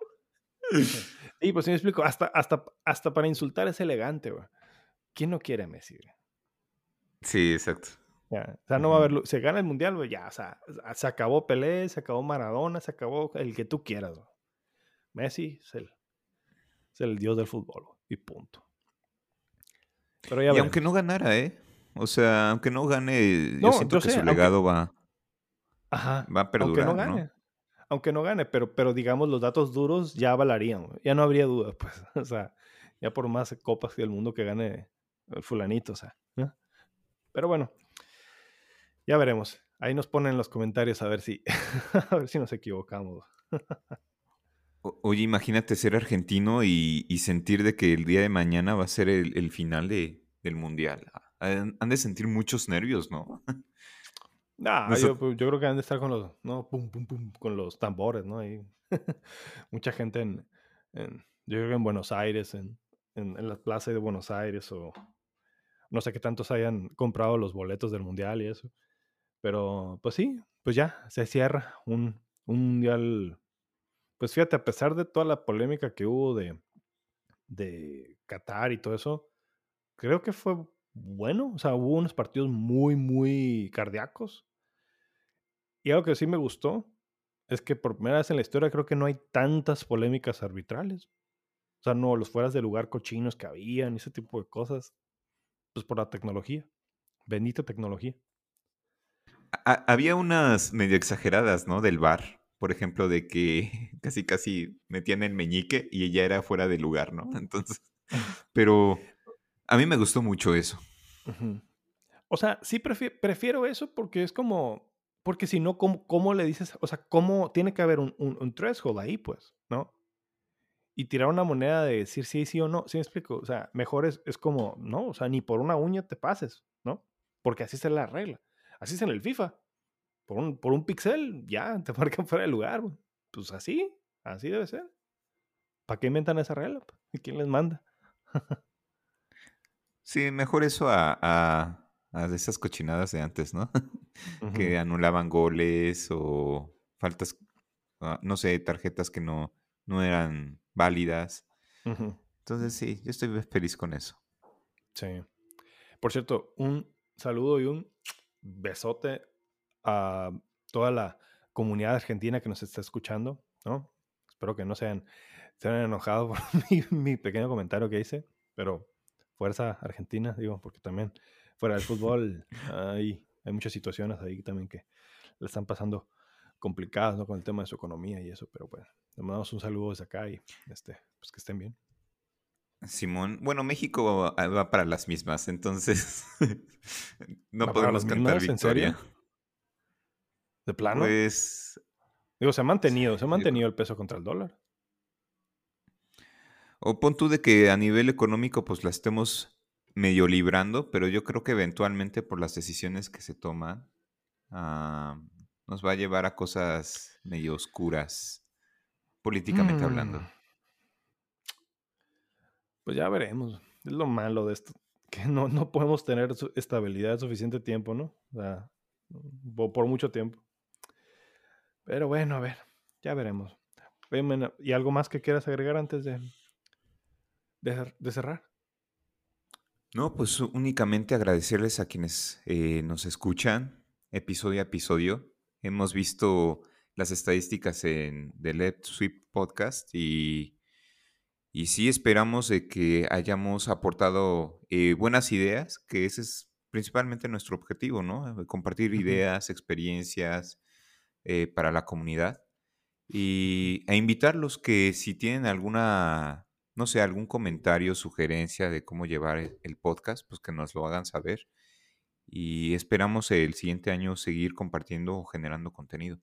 Y pues sí me explico, hasta para insultar es elegante, güey. ¿Quién no quiere a Messi, güey?
Sí, exacto.
Ya, o sea, no va a
Ujú.
haber, se gana el mundial, güey, ya, o sea, se acabó Pelé, se acabó Maradona, se acabó el que tú quieras, güey. Messi es el dios del fútbol, güey, y punto. Pero ya
Y aunque no
veremos.
ganara, o sea, aunque no gane, yo
No,
siento
yo
que
sé,
su legado
ajá,
va a perdurar, ¿no?
aunque no gane, pero digamos los datos duros ya avalarían, güey, ya no habría duda, pues, o sea, ya por más copas del mundo que gane el fulanito, o sea, ¿no? Pero bueno, ya veremos. Ahí nos ponen en los comentarios a ver si, a ver si nos equivocamos.
Oye, imagínate ser argentino y sentir de que el día de mañana va a ser el final del mundial. Han de sentir muchos nervios, ¿no?
Nah,
Noso-
yo creo que han de estar con los, ¿no? Pum, pum, pum, con los tambores, ¿no? Ahí. Mucha gente yo creo que en Buenos Aires, en la plaza de Buenos Aires, o no sé qué tantos hayan comprado los boletos del mundial y eso. Pero, pues sí, pues ya, se cierra un mundial. Pues fíjate, a pesar de toda la polémica que hubo de Qatar y todo eso, creo que fue bueno. O sea, hubo unos partidos muy, muy cardíacos. Y algo que sí me gustó es que por primera vez en la historia creo que no hay tantas polémicas arbitrales. O sea, no los fueras de lugar cochinos que habían, ese tipo de cosas. Pues por la tecnología. Bendita tecnología.
Había unas medio exageradas, ¿no? Del bar, por ejemplo, de que casi casi metían el meñique y ella era fuera de lugar, ¿no? Entonces, Pero a mí me gustó mucho eso.
Ujú. O sea, sí prefiero eso porque es como, porque si no, ¿cómo le dices? O sea, ¿cómo tiene que haber un threshold ahí, pues, ¿no? Y tirar una moneda de decir sí, sí o no, ¿sí me explico? O sea, mejor es como, no, o sea, ni por una uña te pases, ¿no? Porque así es la regla. Así es en el FIFA. Por un pixel, ya, te marcan fuera de lugar, güey. Pues así debe ser. ¿Para qué inventan esa regla? ¿Y quién les manda?
Sí, mejor eso a de esas cochinadas de antes, ¿no?
Ujú,
Que anulaban goles o faltas, no sé, tarjetas que no eran válidas.
ujú,
Entonces sí, yo estoy feliz con eso.
sí. Por cierto, un saludo y un besote a toda la comunidad argentina que nos está escuchando, ¿no? Espero que no se hayan enojado por mi pequeño comentario que hice, pero fuerza Argentina, digo, porque también fuera del fútbol hay muchas situaciones ahí también que le están pasando complicadas, ¿no? Con el tema de su economía y eso, pero pues, le mandamos un saludo desde acá y pues que estén bien.
Simón, bueno, México va para las mismas, entonces no
¿Va para
podemos
las
cantar
mismas? ¿En
victoria.
serio? ¿De plano?
Pues
Digo, se ha
yo creo.
mantenido el peso contra el dólar.
O pon tú de que a nivel económico pues la estemos medio librando, pero yo creo que eventualmente por las decisiones que se toman, ah, nos va a llevar a cosas medio oscuras, políticamente
Hmm,
hablando.
pues ya veremos. Es lo malo de esto, que no podemos tener estabilidad suficiente tiempo, ¿no? O sea, por mucho tiempo. Pero bueno, a ver, ya veremos. Oye, Mena, ¿y algo más que quieras agregar antes de cerrar?
No, pues únicamente agradecerles a quienes nos escuchan episodio a episodio. Hemos visto las estadísticas en The Let's Sweep Podcast y sí esperamos de que hayamos aportado buenas ideas, que ese es principalmente nuestro objetivo, ¿no? Compartir
Ujú,
ideas, experiencias para la comunidad
ujú.
e invitarlos que si tienen alguna, no sé, algún comentario, sugerencia de cómo llevar el podcast, pues que nos lo hagan saber y esperamos el siguiente año seguir compartiendo o generando contenido.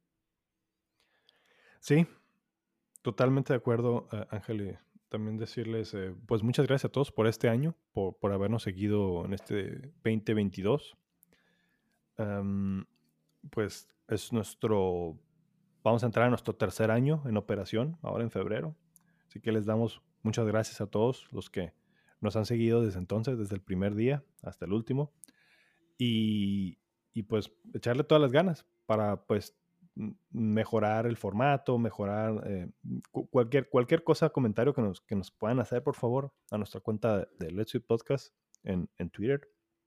Sí, totalmente de acuerdo, Ángel. Y también decirles, pues muchas gracias a todos por este año, por habernos seguido en este 2022. Am, pues vamos a entrar en nuestro tercer año en operación, ahora en febrero. Así que les damos muchas gracias a todos los que nos han seguido desde entonces, desde el primer día hasta el último. Y, y pues echarle todas las ganas para pues mejorar el formato, mejorar cualquier cosa, comentario que nos puedan hacer, por favor, a nuestra cuenta de Let's Eat Podcast en Twitter.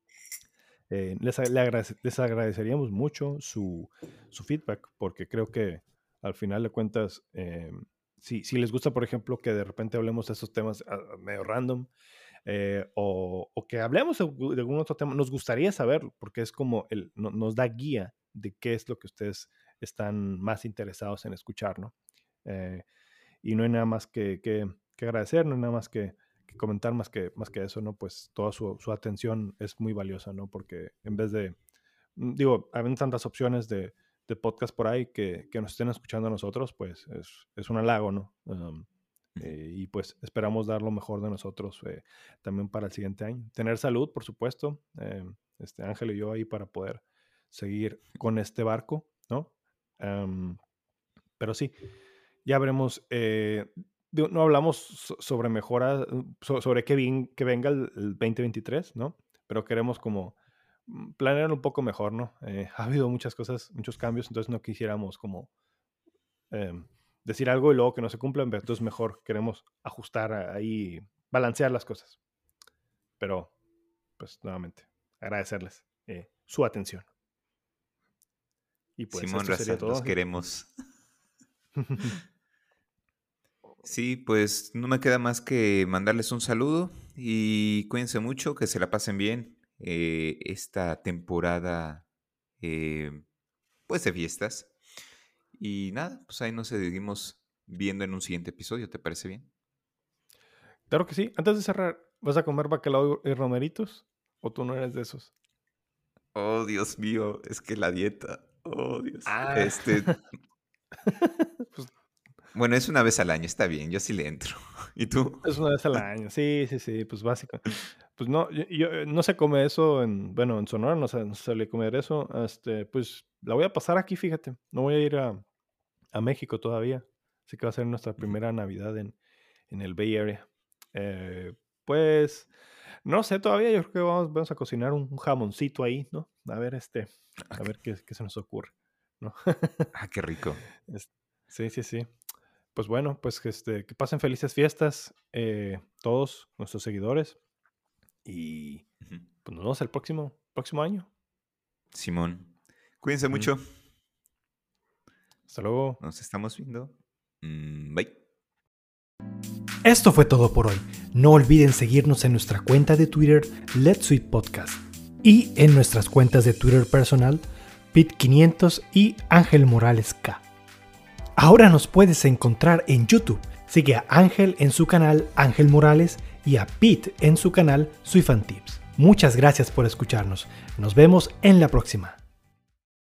Les agradeceríamos mucho su feedback, porque creo que al final de cuentas, si les gusta, por ejemplo, que de repente hablemos de estos temas medio random, o que hablemos de algún otro tema, nos gustaría saberlo, porque es como nos da guía de qué es lo que ustedes están más interesados en escuchar, ¿no? Eh, y no hay nada más que agradecer, no hay nada más que comentar más que eso, ¿no? Pues toda su atención es muy valiosa, ¿no? Porque en vez de, digo, hay tantas opciones de podcast por ahí que nos estén escuchando a nosotros, pues es un halago, ¿no?
Ujú.
Y pues esperamos dar lo mejor de nosotros también para el siguiente año. Tener salud, por supuesto, Ángel y yo ahí para poder seguir con este barco, ¿no? Em, pero sí, ya veremos. No hablamos sobre mejoras, sobre que venga el 2023, ¿no? Pero queremos como planear un poco mejor, ¿no? Ha habido muchas cosas, muchos cambios, entonces no quisiéramos como decir algo y luego que no se cumplan, pero entonces mejor queremos ajustar ahí, balancear las cosas. Pero, pues nuevamente, agradecerles su atención. Y pues
Simón
esto sería
Raza,
todo,
los
Ángel.
queremos. Sí, pues no me queda más que mandarles un saludo y cuídense mucho, que se la pasen bien esta temporada pues de fiestas. Y nada, pues ahí nos seguimos viendo en un siguiente episodio, ¿te parece bien?
Claro que sí. Antes de cerrar, ¿vas a comer bacalao y romeritos? ¿O tú no eres de esos?
Oh, Dios mío, es que la dieta. Oh, Dios.
Ah, pues
Bueno, es una vez al año, está bien, yo sí le entro. ¿Y tú?
es una vez al año. Sí, sí, sí, pues básico. Pues no, no se come eso bueno, en Sonora no se suele comer eso. Pues la voy a pasar aquí, fíjate. No voy a ir a México todavía. Así que va a ser nuestra
Ujú.
primera Navidad en el Bay Area. Eh, pues no sé todavía, yo creo que vamos a cocinar un jamoncito ahí, ¿no?
Ah,
A
qué
ver qué se nos ocurre, ¿no?
qué rico.
Es- sí, sí, sí. Pues bueno, pues que pasen felices fiestas todos nuestros seguidores y
Ujú.
pues nos vemos el próximo año.
Simón, cuídense
Ujú.
mucho.
Hasta luego.
Nos estamos viendo. Bye.
Esto fue todo por hoy. No olviden seguirnos en nuestra cuenta de Twitter, Let's Sweet Podcast, y en nuestras cuentas de Twitter personal, Pit500 y Ángel Morales K. Ahora nos puedes encontrar en YouTube. Sigue a Ángel en su canal Ángel Morales y a Pit en su canal Soy Fan Tips. Muchas gracias por escucharnos. Nos vemos en la próxima.